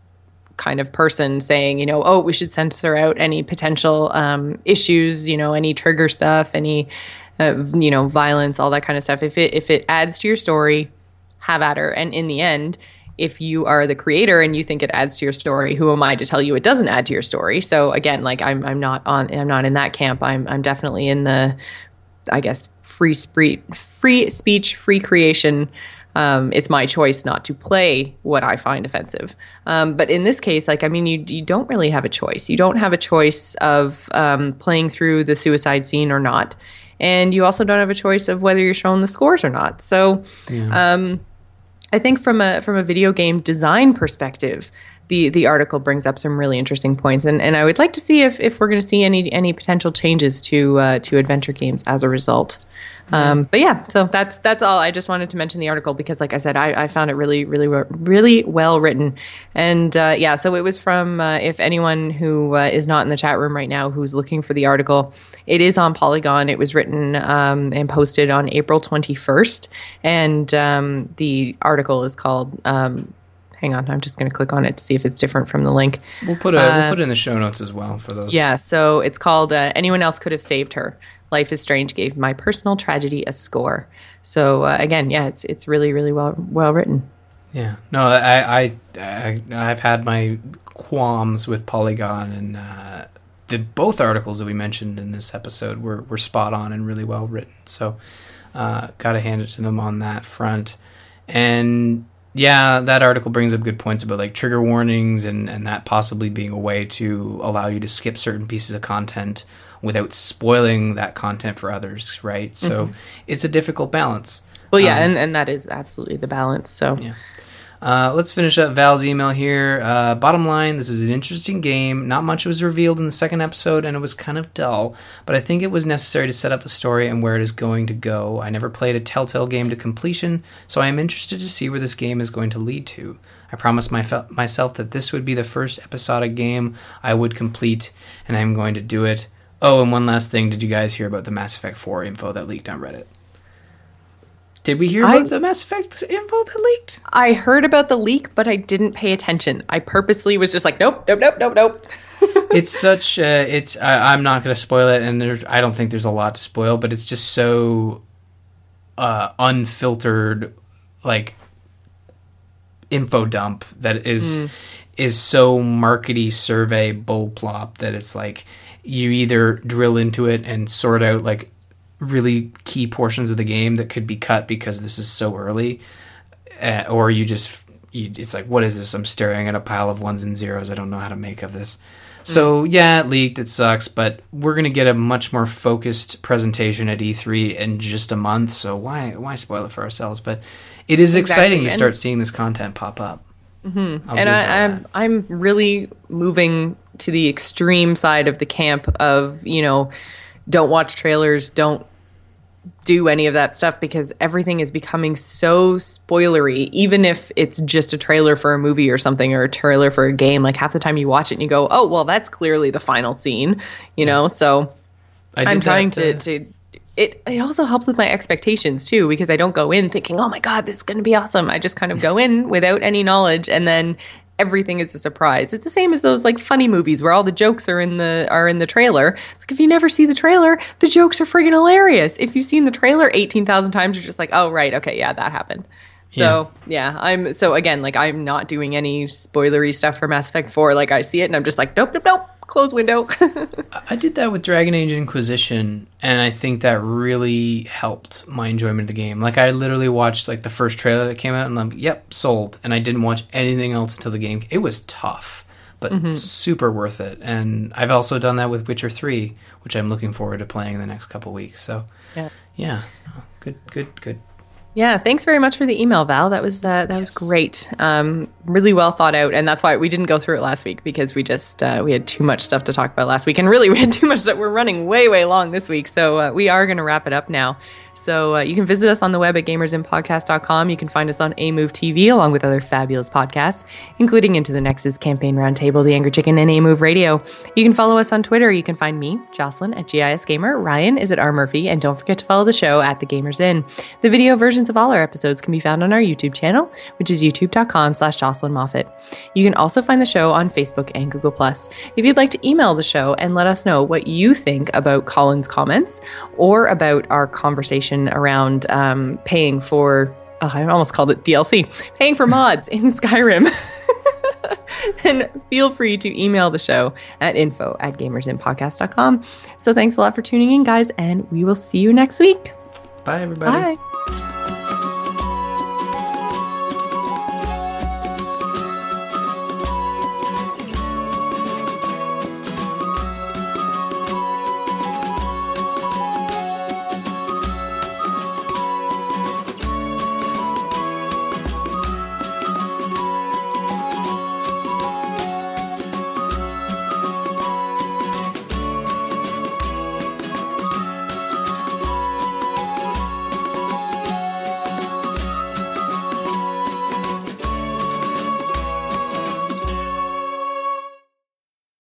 kind of person saying, you know, oh, we should censor out any potential um, issues, you know, any trigger stuff, any uh, you know, violence, all that kind of stuff. If it if it adds to your story, have at her. And in the end, if you are the creator and you think it adds to your story, who am I to tell you it doesn't add to your story? So again, like I'm, I'm not on, I'm not in that camp. I'm, I'm definitely in the, I guess, free spree, free speech, free creation. Um, it's my choice not to play what I find offensive. Um, but in this case, like, I mean, you, you don't really have a choice. You don't have a choice of um, playing through the suicide scene or not. And you also don't have a choice of whether you're showing the scores or not. So, yeah. um, I think from a from a video game design perspective, the the article brings up some really interesting points, and, and I would like to see if, if we're going to see any any potential changes to uh, to adventure games as a result. Um, but yeah, so that's that's all. I just wanted to mention the article because, like I said, I, I found it really, really, really well written. And uh, yeah, so it was from, uh, if anyone who uh, is not in the chat room right now who's looking for the article, it is on Polygon. It was written um, and posted on April twenty-first. And um, the article is called... Um, hang on, I'm just going to click on it to see if it's different from the link. We'll put, a, uh, we'll put it in the show notes as well for those. Yeah, so it's called uh, Anyone Else Could Have Saved Her. Life is Strange gave my personal tragedy a score. So uh, again, yeah, it's it's really, really well well written. Yeah, no, I, I, I I've had my qualms with Polygon, and uh, the both articles that we mentioned in this episode were, were spot on and really well written. So uh, got to hand it to them on that front. And yeah, that article brings up good points about like trigger warnings and, and that possibly being a way to allow you to skip certain pieces of content without spoiling that content for others, right? So mm-hmm. it's a difficult balance. Well, yeah, um, and, and that is absolutely the balance. So yeah. Uh, let's finish up Val's email here. Uh, bottom line, this is an interesting game. Not much was revealed in the second episode, and it was kind of dull, but I think it was necessary to set up the story and where it is going to go. I never played a Telltale game to completion, so I am interested to see where this game is going to lead to. I promised my, myself that this would be the first episodic game I would complete, and I am going to do it. Oh, and one last thing. Did you guys hear about the Mass Effect four info that leaked on Reddit? Did we hear about I, the Mass Effect info that leaked? I heard about the leak, but I didn't pay attention. I purposely was just like, nope, nope, nope, nope, nope. It's such a, it's, I, I'm not going to spoil it, and there's, I don't think there's a lot to spoil, but it's just so uh, unfiltered, like, info dump that is, mm. is so markety survey bullplop that it's like, you either drill into it and sort out, like, really key portions of the game that could be cut because this is so early, uh, or you just you, it's like, what is this? I'm staring at a pile of ones and zeros. I don't know how to make of this. Mm. So yeah, it leaked, it sucks, but we're gonna get a much more focused presentation at E three in just a month, so why why spoil it for ourselves? But it is exactly. exciting to and, start seeing this content pop up. Mm-hmm. And I, I'm I'm really moving to the extreme side of the camp of, you know, don't watch trailers, don't do any of that stuff, because everything is becoming so spoilery. Even if it's just a trailer for a movie or something, or a trailer for a game, like half the time you watch it and you go, oh, well, that's clearly the final scene, you know? So I'm trying that, to, uh... to it, it also helps with my expectations too, because I don't go in thinking, oh my God, this is going to be awesome. I just kind of go in without any knowledge, and then everything is a surprise. It's the same as those like funny movies where all the jokes are in the are in the trailer. Like, if you never see the trailer, the jokes are friggin' hilarious. If you've seen the trailer eighteen thousand times, you're just like, oh, right, okay, yeah, that happened. So, yeah. yeah, I'm, so again, like, I'm not doing any spoilery stuff for Mass Effect four. Like, I see it and I'm just like, nope, nope, nope, close window. I did that with Dragon Age Inquisition, and I think that really helped my enjoyment of the game. Like, I literally watched like the first trailer that came out, and I'm like, yep, sold. And I didn't watch anything else until the game. It was tough, but mm-hmm. super worth it. And I've also done that with Witcher three, which I'm looking forward to playing in the next couple weeks. So, yeah, yeah, good, good, good. Yeah, thanks very much for the email, Val. That was uh, that yes. was great. Um, really well thought out, and that's why we didn't go through it last week, because we just uh, we had too much stuff to talk about last week, and really we had too much that we're running way way long this week. So uh, we are going to wrap it up now. So uh, you can visit us on the web at gamers in podcast dot com. You can find us on A Move T V along with other fabulous podcasts, including Into the Nexus, Campaign Roundtable, The Angry Chicken, and A Move Radio. You can follow us on Twitter. You can find me, Jocelyn, at G I S Gamer. Ryan is at R Murphy, and don't forget to follow the show at The Gamers In. The video versions of all our episodes can be found on our YouTube channel, which is youtube dot com slash Jocelyn Moffat. You can also find the show on Facebook and Google Plus. If you'd like to email the show and let us know what you think about Colin's comments or about our conversation around um, paying for, oh, I almost called it D L C, paying for mods in Skyrim, then feel free to email the show at info at gamers in podcast dot com. So thanks a lot for tuning in, guys, and we will see you next week. Bye, everybody. Bye.